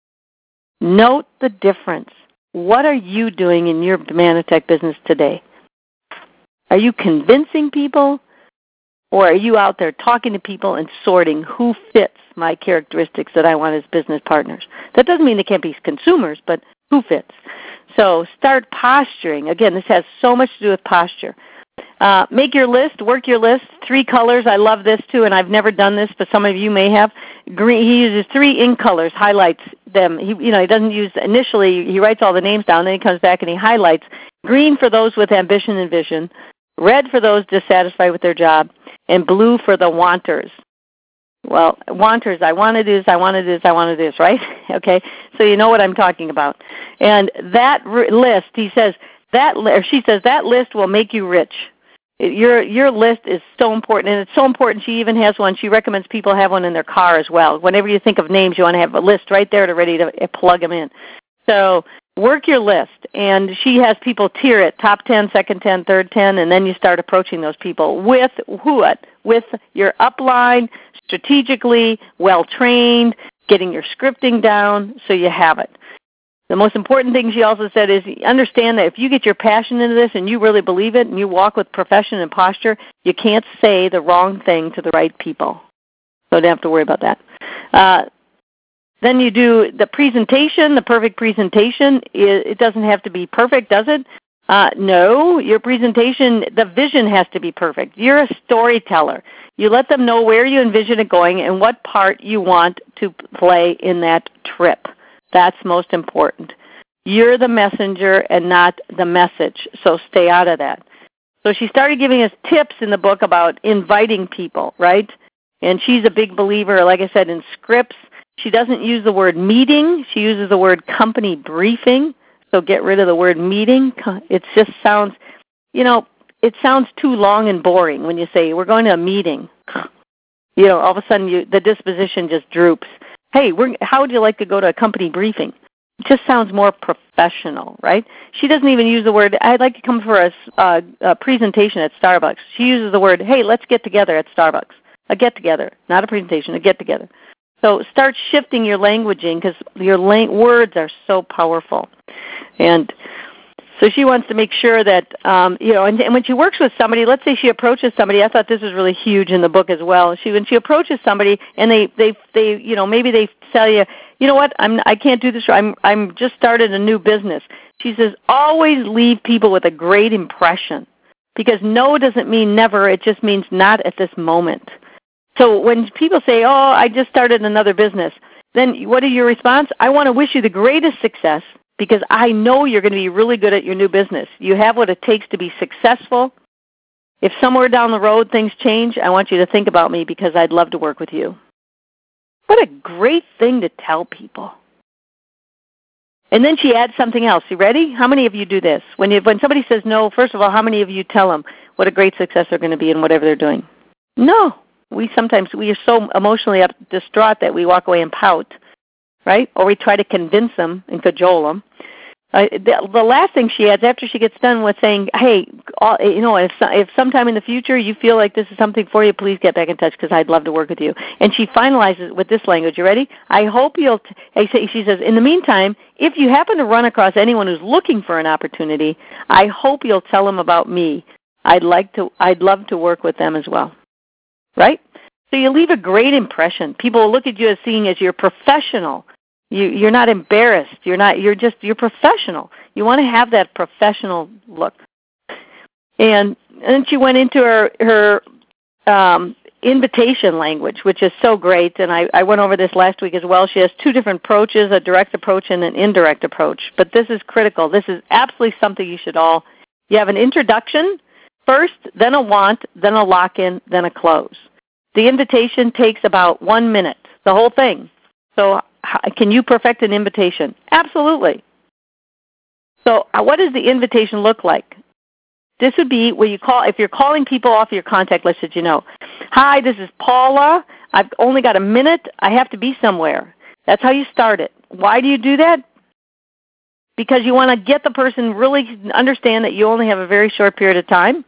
[SPEAKER 1] Note the difference. What are you doing in your Mannatech business today? Are you convincing people? Or are you out there talking to people and sorting who fits my characteristics that I want as business partners? That doesn't mean they can't be consumers, but who fits? So start posturing. Again, this has so much to do with posture. Make your list, work your list. 3 colors. I love this too, and I've never done this, but some of you may have. Green. He uses 3 ink colors, highlights them. He doesn't use initially. He writes all the names down, then he comes back and he highlights. Green for those with ambition and vision. Red for those dissatisfied with their job. And blue for the wanters. Well, wanters, I want to do this, I want to do this, I want to do this, right? Okay, so you know what I'm talking about. And that list, she says, that list will make you rich. Your list is so important, and it's so important she even has one. She recommends people have one in their car as well. Whenever you think of names, you want to have a list right there ready to plug them in. So work your list, and she has people tier it, top 10, second 10, third 10, and then you start approaching those people with what? With your upline, strategically, well-trained, getting your scripting down so you have it. The most important thing she also said is understand that if you get your passion into this and you really believe it and you walk with profession and posture, you can't say the wrong thing to the right people. So you don't have to worry about that. Then you do the presentation, the perfect presentation. It doesn't have to be perfect, does it? No, your presentation, the vision has to be perfect. You're a storyteller. You let them know where you envision it going and what part you want to play in that trip. That's most important. You're the messenger and not the message, so stay out of that. So she started giving us tips in the book about inviting people, right? And she's a big believer, like I said, in scripts. She doesn't use the word meeting. She uses the word company briefing. So get rid of the word meeting. It just sounds, it sounds too long and boring when you say, we're going to a meeting. All of a sudden the disposition just droops. Hey, how would you like to go to a company briefing? It just sounds more professional, right? She doesn't even use the word, I'd like to come for a presentation at Starbucks. She uses the word, hey, let's get together at Starbucks. A get-together, not a presentation, a get-together. So start shifting your languaging because your words are so powerful. And so she wants to make sure that, and when she works with somebody, let's say she approaches somebody, I thought this was really huge in the book as well. When she approaches somebody and they maybe they tell you, you know what, I can't do this, I'm just started a new business. She says, always leave people with a great impression. because no doesn't mean never. It just means not at this moment. So when people say, oh, I just started another business, then what is your response? I want to wish you the greatest success because I know you're going to be really good at your new business. You have what it takes to be successful. If somewhere down the road things change, I want you to think about me because I'd love to work with you. What a great thing to tell people. And then she adds something else. You ready? How many of you do this? When somebody says no, first of all, how many of you tell them what a great success they're going to be in whatever they're doing? No. We are so emotionally distraught that we walk away and pout, right? Or we try to convince them and cajole them. The last thing she adds after she gets done with saying, hey, if sometime in the future you feel like this is something for you, please get back in touch because I'd love to work with you. And she finalizes with this language. You ready? I hope you'll, she says, in the meantime, if you happen to run across anyone who's looking for an opportunity, I hope you'll tell them about me. I'd love to work with them as well. Right? So you leave a great impression. People will look at you as seeing as you're professional. You're not embarrassed. You're professional. You want to have that professional look. And then she went into her invitation language, which is so great. And I went over this last week as well. She has two different approaches, a direct approach and an indirect approach. But this is critical. This is absolutely something you have an introduction first, then a want, then a lock-in, then a close. The invitation takes about 1 minute, the whole thing. So can you perfect an invitation? Absolutely. So what does the invitation look like? This would be where you call, if you're calling people off your contact list that you know. Hi, this is Paula. I've only got a minute. I have to be somewhere. That's how you start it. Why do you do that? Because you want to get the person really understand that you only have a very short period of time.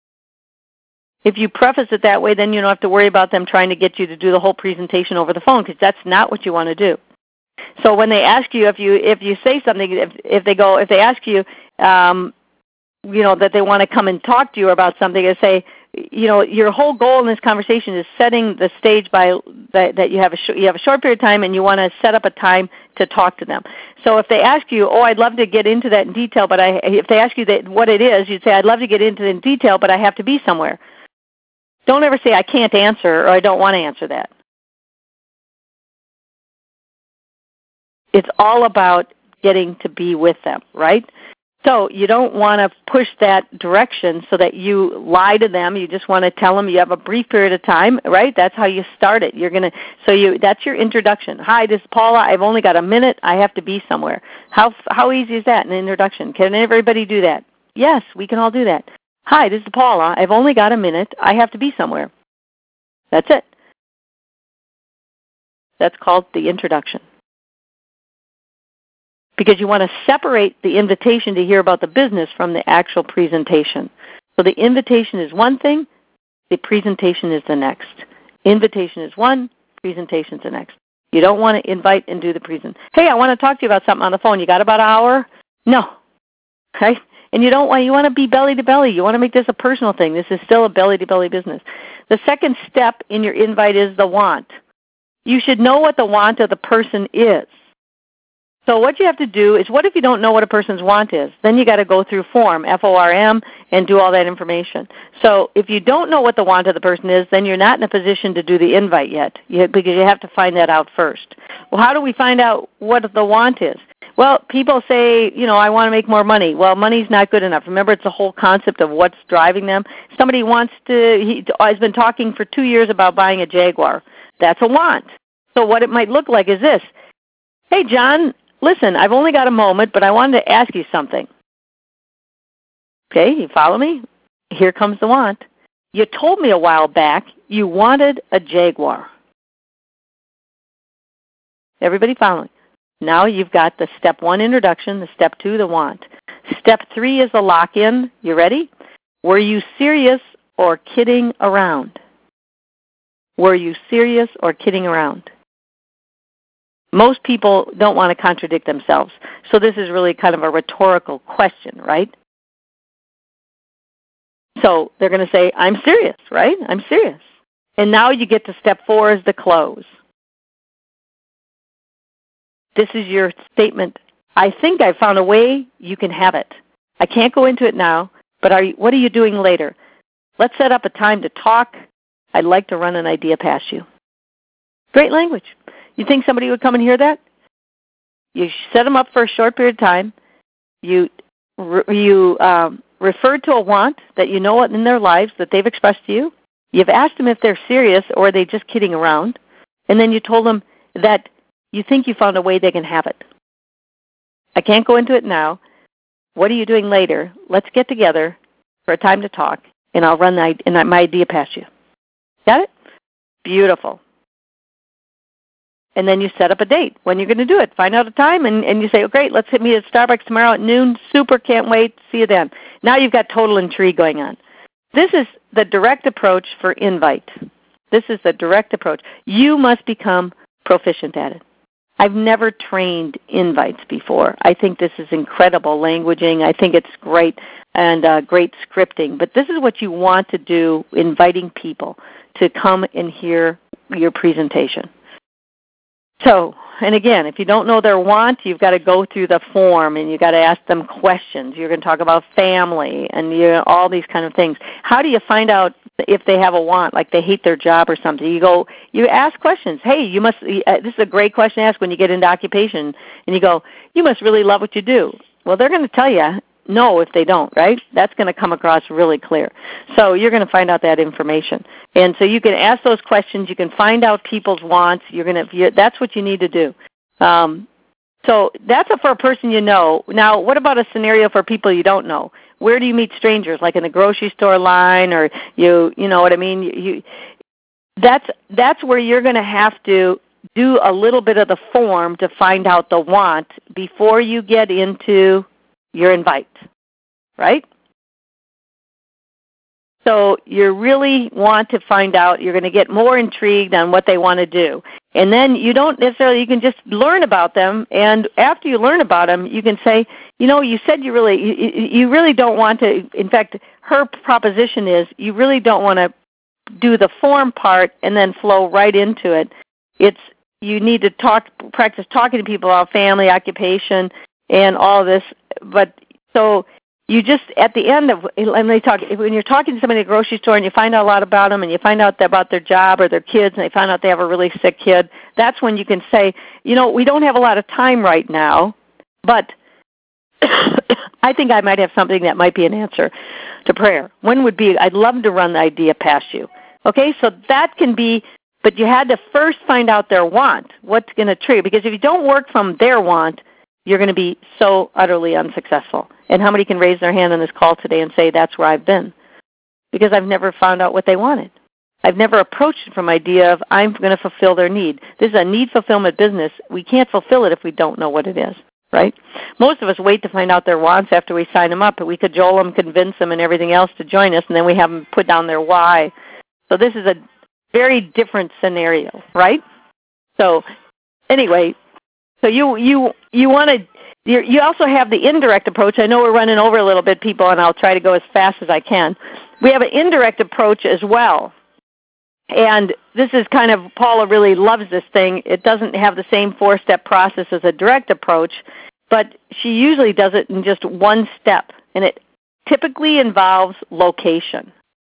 [SPEAKER 1] If you preface it that way, then you don't have to worry about them trying to get you to do the whole presentation over the phone because that's not what you want to do. So when they ask you, if you say something, if they ask you, that they want to come and talk to you about something, and say, your whole goal in this conversation is setting the stage by that you have a short period of time and you want to set up a time to talk to them. So if they ask you, I'd love to get into that in detail, but if they ask you what it is, you'd say, I'd love to get into it in detail, but I have to be somewhere. Don't ever say, I can't answer or I don't want to answer that. It's all about getting to be with them, right? So you don't want to push that direction so that you lie to them. You just want to tell them you have a brief period of time, right? That's how you start it. That's your introduction. Hi, this is Paula. I've only got a minute. I have to be somewhere. How easy is that, an introduction? Can everybody do that? Yes, we can all do that. Hi, this is Paula. I've only got a minute. I have to be somewhere. That's it. That's called the introduction. Because you want to separate the invitation to hear about the business from the actual presentation. So the invitation is one thing, the presentation is the next. Invitation is one, presentation is the next. You don't want to invite and do the present. Hey, I want to talk to you about something on the phone. You got about an hour? No. Okay? And you want to be belly to belly. You want to make this a personal thing. This is still a belly to belly business. The second step in your invite is the want. You should know what the want of the person is. So what you have to do is, what if you don't know what a person's want is? Then you got to go through form, FORM, and do all that information. So if you don't know what the want of the person is, then you're not in a position to do the invite yet, because you have to find that out first. Well, how do we find out what the want is? Well, people say, I want to make more money. Well, money's not good enough. Remember, it's the whole concept of what's driving them. Somebody has been talking for 2 years about buying a Jaguar. That's a want. So what it might look like is this. Hey, John, listen, I've only got a moment, but I wanted to ask you something. Okay, you follow me? Here comes the want. You told me a while back you wanted a Jaguar. Everybody following? Now you've got the step 1 introduction, the step 2, the want. Step 3 is the lock-in. You ready? Were you serious or kidding around? Were you serious or kidding around? Most people don't want to contradict themselves. So this is really kind of a rhetorical question, right? So they're going to say, I'm serious, right? I'm serious. And now you get to step 4 is the close. This is your statement. I think I found a way you can have it. I can't go into it now, but what are you doing later? Let's set up a time to talk. I'd like to run an idea past you. Great language. You think somebody would come and hear that? You set them up for a short period of time. You referred to a want that you know in their lives that they've expressed to you. You've asked them if they're serious or are they just kidding around. And then you told them that you think you found a way they can have it. I can't go into it now. What are you doing later? Let's get together for a time to talk, and I'll run my idea past you. Got it? Beautiful. And then you set up a date when you're going to do it. Find out a time, and you say, oh, great, let's hit me at Starbucks tomorrow at noon. Super, can't wait. See you then. Now you've got total intrigue going on. This is the direct approach for invite. This is the direct approach. You must become proficient at it. I've never trained invites before. I think this is incredible languaging. I think it's great and great scripting. But this is what you want to do, inviting people to come and hear your presentation. So, and again, if you don't know their want, you've got to go through the form and you've got to ask them questions. You're going to talk about family and all these kind of things. How do you find out if they have a want, like they hate their job or something? You ask questions. Hey, you must, this is a great question to ask when you get into occupation. And you go, you must really love what you do. Well, they're going to tell you no if they don't, right? That's going to come across really clear. So you're going to find out that information. And so you can ask those questions. You can find out people's wants. That's what you need to do. So that's for a person you know. Now, what about a scenario for people you don't know? Where do you meet strangers, like in the grocery store line, or you know what I mean? That's where you're going to have to do a little bit of the form to find out the want before you get into your invite, right? So you really want to find out, you're going to get more intrigued on what they want to do. And then you don't necessarily, you can just learn about them, and after you learn about them, you can say, you know, you said you really don't want to, in fact, her proposition is you really don't want to do the form part and then flow right into it. You need to practice talking to people about family, occupation, and all this. But so you just, at the end of, when you're talking to somebody at the grocery store and you find out a lot about them and you find out about their job or their kids and they find out they have a really sick kid, that's when you can say, you know, we don't have a lot of time right now, but I think I might have something that might be an answer to prayer. One would be, I'd love to run the idea past you. Okay, so that can be, but you had to first find out their want, what's going to trigger, because if you don't work from their want, you're going to be so utterly unsuccessful. And how many can raise their hand on this call today and say, that's where I've been? Because I've never found out what they wanted. I've never approached it from idea of, I'm going to fulfill their need. This is a need fulfillment business. We can't fulfill it if we don't know what it is, right? Most of us wait to find out their wants after we sign them up, but we cajole them, convince them, and everything else to join us, and then we have them put down their why. So this is a very different scenario, right? So anyway, so you want to, you also have the indirect approach. I know we're running over a little bit, people, and I'll try to go as fast as I can. We have an indirect approach as well. And this is kind of, Paula really loves this thing. It doesn't have the same 4-step process as a direct approach, but she usually does it in just one step. And it typically involves location.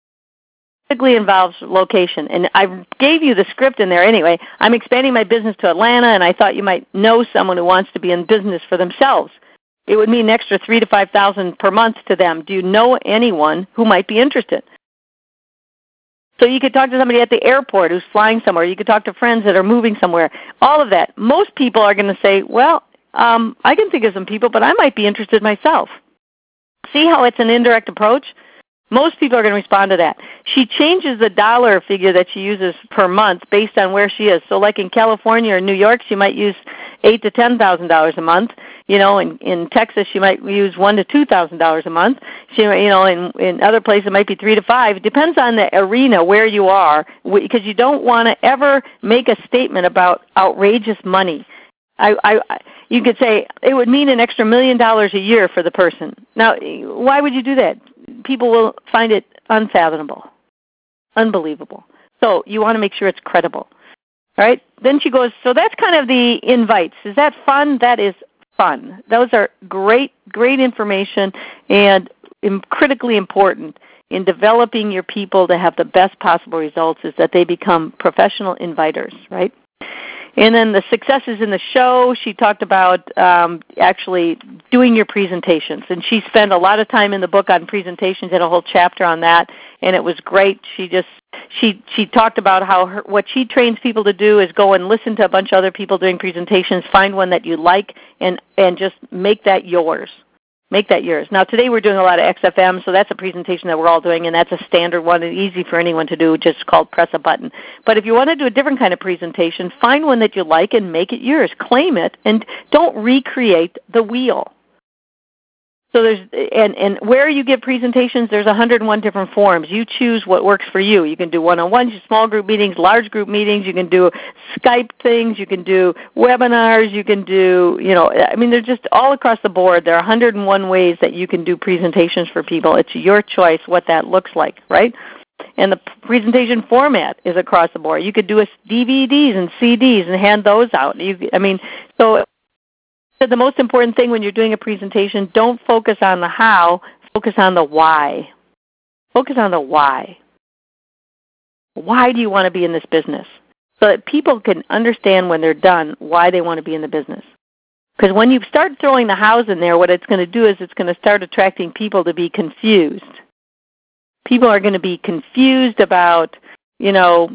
[SPEAKER 1] And I gave you the script in there anyway. I'm expanding my business to Atlanta, and I thought you might know someone who wants to be in business for themselves. It would mean an extra $3,000 to $5,000 per month to them. Do you know anyone who might be interested? So you could talk to somebody at the airport who's flying somewhere. You could talk to friends that are moving somewhere. All of that. Most people are going to say, well, I can think of some people, but I might be interested myself. See how it's an indirect approach? Most people are going to respond to that. She changes the dollar figure that she uses per month based on where she is. So like in California or New York, she might use $8,000 to $10,000 a month. You know, in Texas, she might use $1,000 to $2,000 a month. She, you know, in other places, it might be $3,000 to $5,000. It depends on the arena where you are, because you don't want to ever make a statement about outrageous money. You could say it would mean an extra $1 million a year for the person. Now, why would you do that? People will find it unfathomable, unbelievable. So you want to make sure it's credible. All right? Then she goes, so that's kind of the invites. Is that fun? That is fun. Those are great information, and critically important in developing your people to have the best possible results is that they become professional inviters, right? And then the successes in the show, she talked about actually doing your presentations. And she spent a lot of time in the book on presentations, had a whole chapter on that, and it was great. She talked about how what she trains people to do is go and listen to a bunch of other people doing presentations, find one that you like, and just make that yours. Make that yours. Now, today we're doing a lot of XFM, so that's a presentation that we're all doing, and that's a standard one and easy for anyone to do, just called press a button. But if you want to do a different kind of presentation, find one that you like and make it yours. Claim it, and don't recreate the wheel. So there's and where you give presentations, there's 101 different forms. You choose what works for you. You can do one-on-ones, small group meetings, large group meetings. You can do Skype things. You can do webinars. You can do, they're just all across the board. There are 101 ways that you can do presentations for people. It's your choice what that looks like, right? And the presentation format is across the board. You could do DVDs and CDs and hand those out. So the most important thing when you're doing a presentation, don't focus on the how, focus on the why. Focus on the why. Why do you want to be in this business? So that people can understand when they're done why they want to be in the business. Because when you start throwing the hows in there, what it's going to do is it's going to start attracting people to be confused. People are going to be confused about, they'll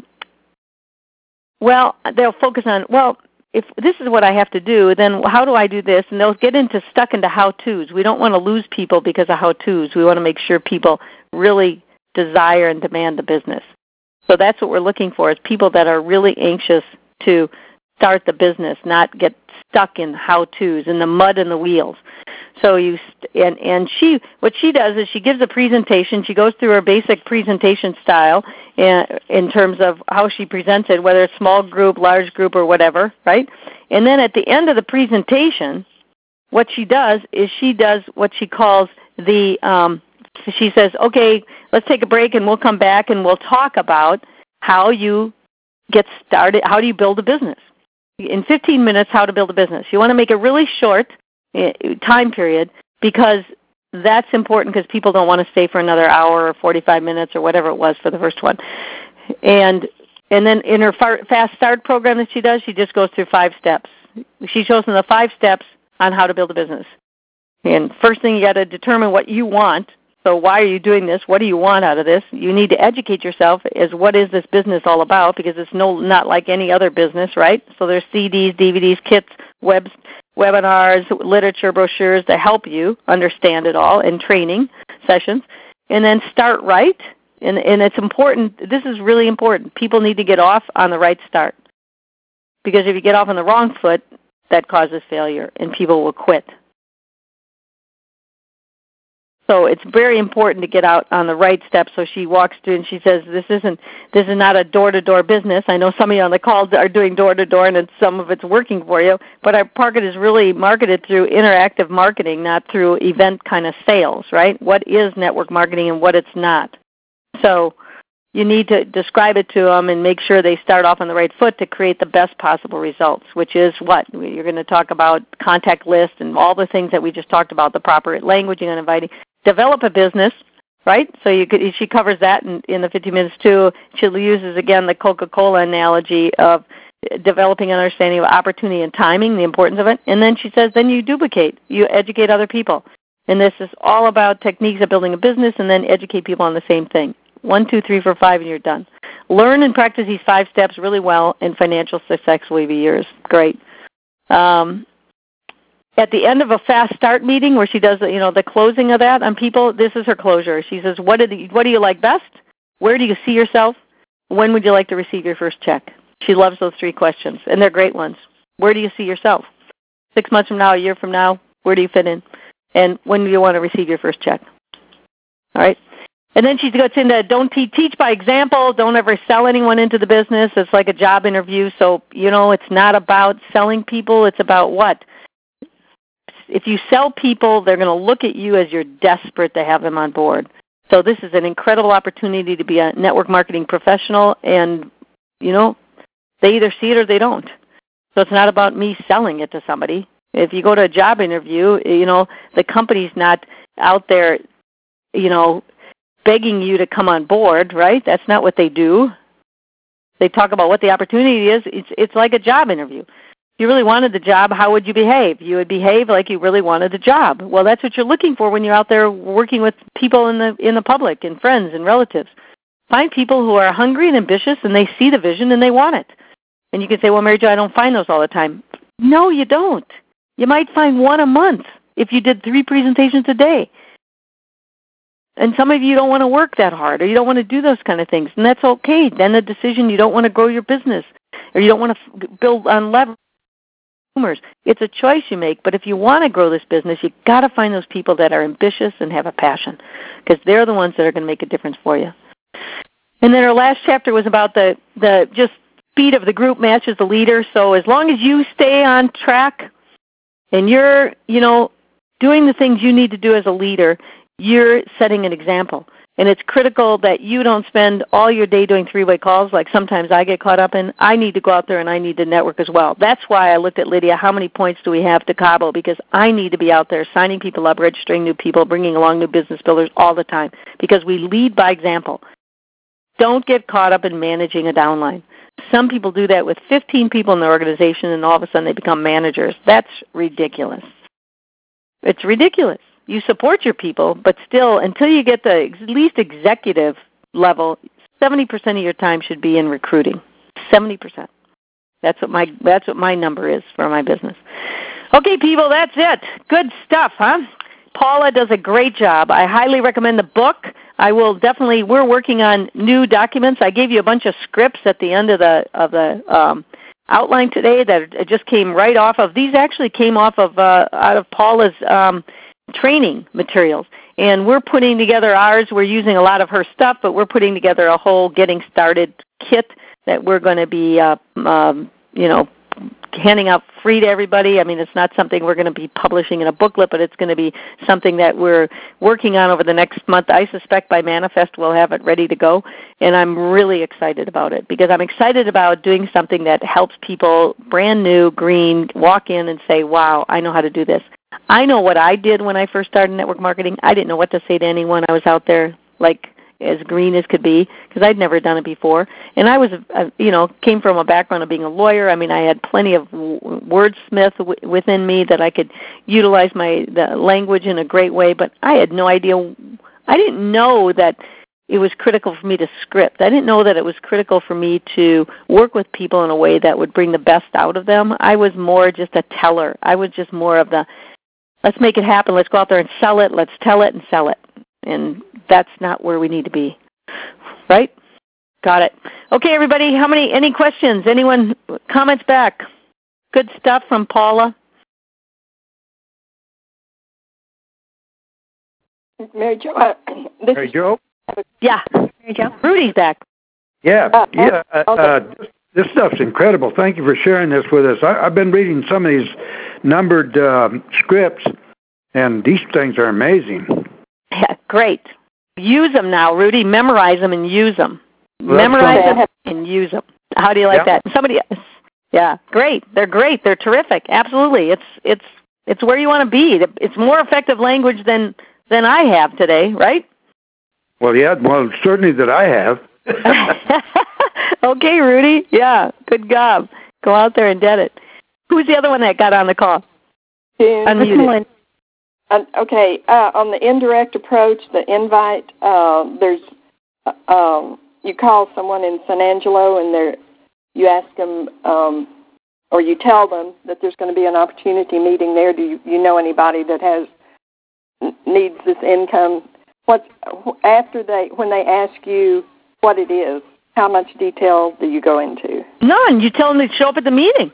[SPEAKER 1] focus on, if this is what I have to do, then how do I do this? And they'll get stuck into how-tos. We don't want to lose people because of how-tos. We want to make sure people really desire and demand the business. So that's what we're looking for, is people that are really anxious to start the business, not get stuck in how-tos, in the mud and the wheels. So what she does is she gives a presentation. She goes through her basic presentation style in terms of how she presents it, whether it's small group, large group, or whatever, right? And then at the end of the presentation, what she does is she does what she calls she says, okay, let's take a break and we'll come back and we'll talk about how you get started, how do you build a business. In 15 minutes, how to build a business. You want to make it really short time period, because that's important, because people don't want to stay for another hour or 45 minutes or whatever it was for the first one. And then in her Fast Start program that she does, she just goes through 5 steps. She shows them the 5 steps on how to build a business. And first thing, you got to determine what you want. So why are you doing this? What do you want out of this? You need to educate yourself as what is this business all about, because it's not like any other business, right? So there's CDs, DVDs, kits, webinars, literature, brochures to help you understand it all, and training sessions. And then start right. And it's important. This is really important. People need to get off on the right start. Because if you get off on the wrong foot, that causes failure, and people will quit. So it's very important to get out on the right steps. So she walks through and she says, this is not a door-to-door business. I know some of you on the call are doing door-to-door, and some of it's working for you, but our market is really marketed through interactive marketing, not through event kind of sales, right? What is network marketing and what it's not? So you need to describe it to them and make sure they start off on the right foot to create the best possible results, which is what? You're going to talk about contact list and all the things that we just talked about, the proper languaging and inviting. Develop a business, right? So she covers that in the 50 minutes too. She uses, again, the Coca-Cola analogy of developing an understanding of opportunity and timing, the importance of it. And then she says, then you duplicate. You educate other people. And this is all about techniques of building a business, and then educate people on the same thing. 1, 2, 3, 4, 5, and you're done. Learn and practice these 5 steps really well, and financial success will be yours. Great. At the end of a Fast Start meeting where she does the closing of that on people, this is her closure. She says, what do you like best? Where do you see yourself? When would you like to receive your first check? She loves those 3 questions, and they're great ones. Where do you see yourself? 6 months from now, a year from now, where do you fit in? And when do you want to receive your first check? All right? And then she gets into don't teach by example. Don't ever sell anyone into the business. It's like a job interview. So, it's not about selling people. It's about what? If you sell people, they're going to look at you as you're desperate to have them on board. So this is an incredible opportunity to be a network marketing professional, and, they either see it or they don't. So it's not about me selling it to somebody. If you go to a job interview, the company's not out there begging you to come on board, right? That's not what they do. They talk about what the opportunity is. It's like a job interview. If you really wanted the job, how would you behave? You would behave like you really wanted the job. Well, that's what you're looking for when you're out there working with people in the public and friends and relatives. Find people who are hungry and ambitious, and they see the vision and they want it. And you can say, well, Mary Jo, I don't find those all the time. No, you don't. You might find one a month if you did 3 presentations a day. And some of you don't want to work that hard, or you don't want to do those kind of things, and that's okay. Then the decision, you don't want to grow your business, or you don't want to build on leverage. It's a choice you make, but if you want to grow this business, you've got to find those people that are ambitious and have a passion, because they're the ones that are going to make a difference for you. And then our last chapter was about the just speed of the group matches the leader. So as long as you stay on track and you're, doing the things you need to do as a leader, you're setting an example. And it's critical that you don't spend all your day doing 3-way calls like sometimes I get caught up in. I need to go out there and I need to network as well. That's why I looked at Lydia, how many points do we have to Cabo? Because I need to be out there signing people up, registering new people, bringing along new business builders all the time, because we lead by example. Don't get caught up in managing a downline. Some people do that with 15 people in their organization, and all of a sudden they become managers. That's ridiculous. It's ridiculous. You support your people, but still, until you get the at least executive level, 70% of your time should be in recruiting. 70%. That's what my number is for my business. Okay, people, that's it. Good stuff, huh? Paula does a great job. I highly recommend the book. I will definitely. We're working on new documents. I gave you a bunch of scripts at the end of the outline today that just came right off of. These actually came off of out of Paula's training materials, and we're putting together ours. We're using a lot of her stuff, but we're putting together a whole getting started kit that we're going to be, handing out free to everybody. I mean, it's not something we're going to be publishing in a booklet, but it's going to be something that we're working on over the next month. I suspect by Manifest we'll have it ready to go, and I'm really excited about it because I'm excited about doing something that helps people, brand new, green, walk in and say, wow, I know how to do this. I know what I did when I first started network marketing. I didn't know what to say to anyone. I was out there like as green as could be because I'd never done it before. And I was, came from a background of being a lawyer. I mean, I had plenty of wordsmith within me that I could utilize the language in a great way, but I had no idea. I didn't know that it was critical for me to script. I didn't know that it was critical for me to work with people in a way that would bring the best out of them. I was more just a teller. I was just more of the, let's make it happen. Let's go out there and sell it. Let's tell it and sell it. And that's not where we need to be. Right? Got it. Okay, everybody, any questions? Anyone comments back? Good stuff from Paula.
[SPEAKER 2] Mary Jo.
[SPEAKER 3] Mary Jo?
[SPEAKER 1] Yeah. Mary Jo. Rudy's back.
[SPEAKER 3] Yeah.
[SPEAKER 2] Okay.
[SPEAKER 3] This stuff's incredible. Thank you for sharing this with us. I've been reading some of these numbered scripts, and these things are amazing.
[SPEAKER 1] Yeah, great. Use them now, Rudy. Memorize them and use them. Memorize them and use them. How do you like that? Somebody else. Yeah, great. They're great. They're terrific. Absolutely. It's where you want to be. It's more effective language than I have today, right?
[SPEAKER 3] Well, yeah. Well, certainly that I have.
[SPEAKER 1] Okay, Rudy. Yeah, good job. Go out there and get it. Who's the other one that got on the call? Unmuted.
[SPEAKER 2] Okay, on the indirect approach, the invite, there's you call someone in San Angelo and you ask them or you tell them that there's going to be an opportunity meeting there. Do you know anybody that needs this income? When they ask you what it is, how much detail do you go into?
[SPEAKER 1] None. You tell them to show up at the meeting.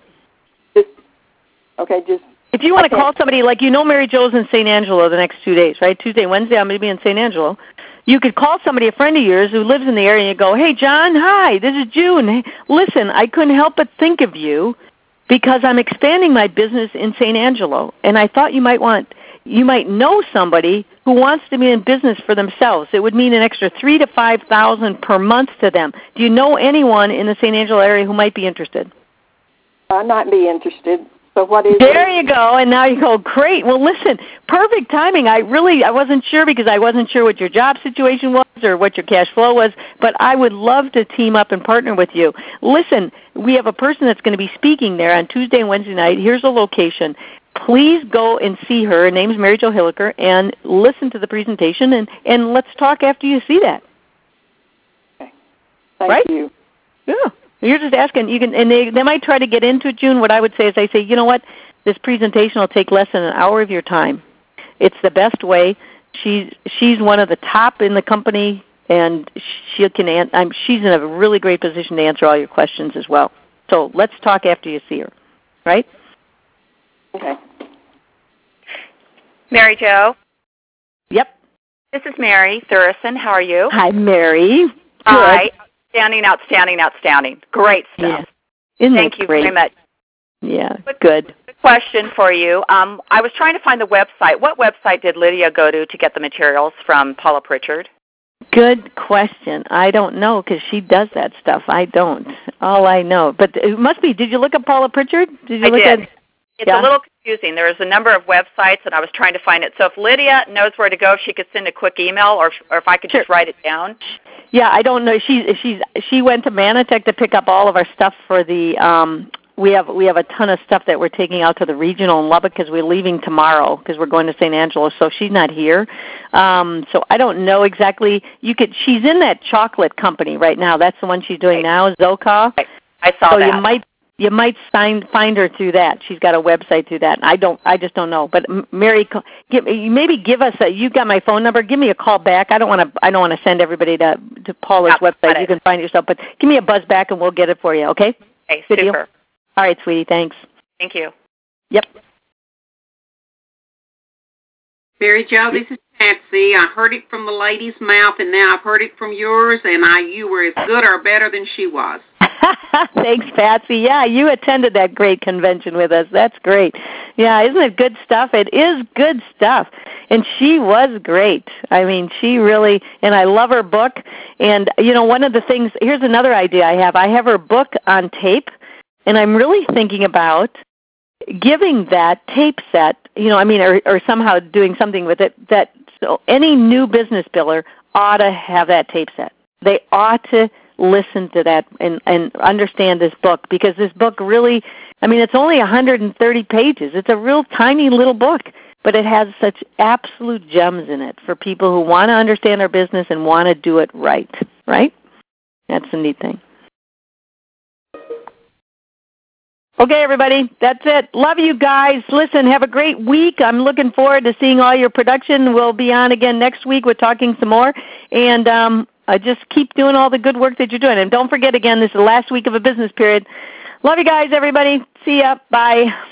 [SPEAKER 1] If you want to call somebody, like Mary Jo's in St. Angelo the next 2 days, right? Tuesday, Wednesday, I'm going to be in St. Angelo. You could call somebody, a friend of yours who lives in the area, and you go, hey, John, hi, this is June. Hey, listen, I couldn't help but think of you because I'm expanding my business in St. Angelo, and I thought you might know somebody who wants to be in business for themselves. It would mean an extra $3,000 to $5,000 per month to them. Do you know anyone in the St. Angelo area who might be interested?
[SPEAKER 2] I might be interested. So what is
[SPEAKER 1] There you go, and now you go, great. Well, listen, perfect timing. I wasn't sure because I wasn't sure what your job situation was or what your cash flow was, but I would love to team up and partner with you. Listen, we have a person that's going to be speaking there on Tuesday and Wednesday night. Here's a location. Please go and see her. Her name's Mary Jo Hilliker, and listen to the presentation, and let's talk after you see that.
[SPEAKER 2] Okay. Thank you.
[SPEAKER 1] Yeah. You're just asking. You can, and they might try to get into it, June. What I would say is, I say, you know what? This presentation will take less than an hour of your time. It's the best way. She's one of the top in the company, and she's in a really great position to answer all your questions as well. So let's talk after you see her, right?
[SPEAKER 2] Okay.
[SPEAKER 4] Mary Jo.
[SPEAKER 1] Yep.
[SPEAKER 4] This is Mary Thurston. How are you?
[SPEAKER 1] Hi, Mary. Good.
[SPEAKER 4] Hi. Outstanding. Great stuff.
[SPEAKER 1] Yeah.
[SPEAKER 4] Thank you very much.
[SPEAKER 1] Yeah, good.
[SPEAKER 4] Question for you. I was trying to find the website. What website did Lydia go to get the materials from Paula Pritchard?
[SPEAKER 1] Good question. I don't know because she does that stuff. I don't. All I know. But it must be. Did you look at Paula Pritchard?
[SPEAKER 4] I did. It's a little confusing. There's a number of websites, and I was trying to find it. So if Lydia knows where to go, she could send a quick email, or if I could just write it down.
[SPEAKER 1] Yeah, I don't know. She went to Manatech to pick up all of our stuff for the. We have a ton of stuff that we're taking out to the regional in Lubbock because we're leaving tomorrow because we're going to St. Angelo. So she's not here. So I don't know exactly. She's in that chocolate company right now. That's the one she's doing now, Zoka.
[SPEAKER 4] I saw that.
[SPEAKER 1] So you might find her through that. She's got a website through that. I just don't know. But Mary, maybe give us you got my phone number. Give me a call back. I don't want to send everybody to Paula's website. You can find it yourself. But give me a buzz back and we'll get it for you. Okay?
[SPEAKER 4] Okay,
[SPEAKER 1] Good
[SPEAKER 4] super.
[SPEAKER 1] Deal? All right, sweetie. Thanks.
[SPEAKER 4] Thank you.
[SPEAKER 1] Yep.
[SPEAKER 5] Mary Jo, this is Patsy. I heard it from the lady's mouth, and now I've heard it from yours, and you were as good or better than she was.
[SPEAKER 1] Thanks, Patsy. Yeah, you attended that great convention with us. That's great. Yeah, isn't it good stuff? It is good stuff. And she was great. I mean, she really, and I love her book. And, one of the things, here's another idea I have. I have her book on tape, and I'm really thinking about giving that tape set, or somehow doing something with it that so any new business biller ought to have that tape set. They ought to listen to that and understand this book because this book really, it's only 130 pages. It's a real tiny little book, but it has such absolute gems in it for people who want to understand their business and want to do it right? That's the neat thing. Okay, everybody, that's it. Love you guys. Listen, have a great week. I'm looking forward to seeing all your production. We'll be on again next week. We're talking some more. And just keep doing all the good work that you're doing. And don't forget, again, this is the last week of a business period. Love you guys, everybody. See ya. Bye.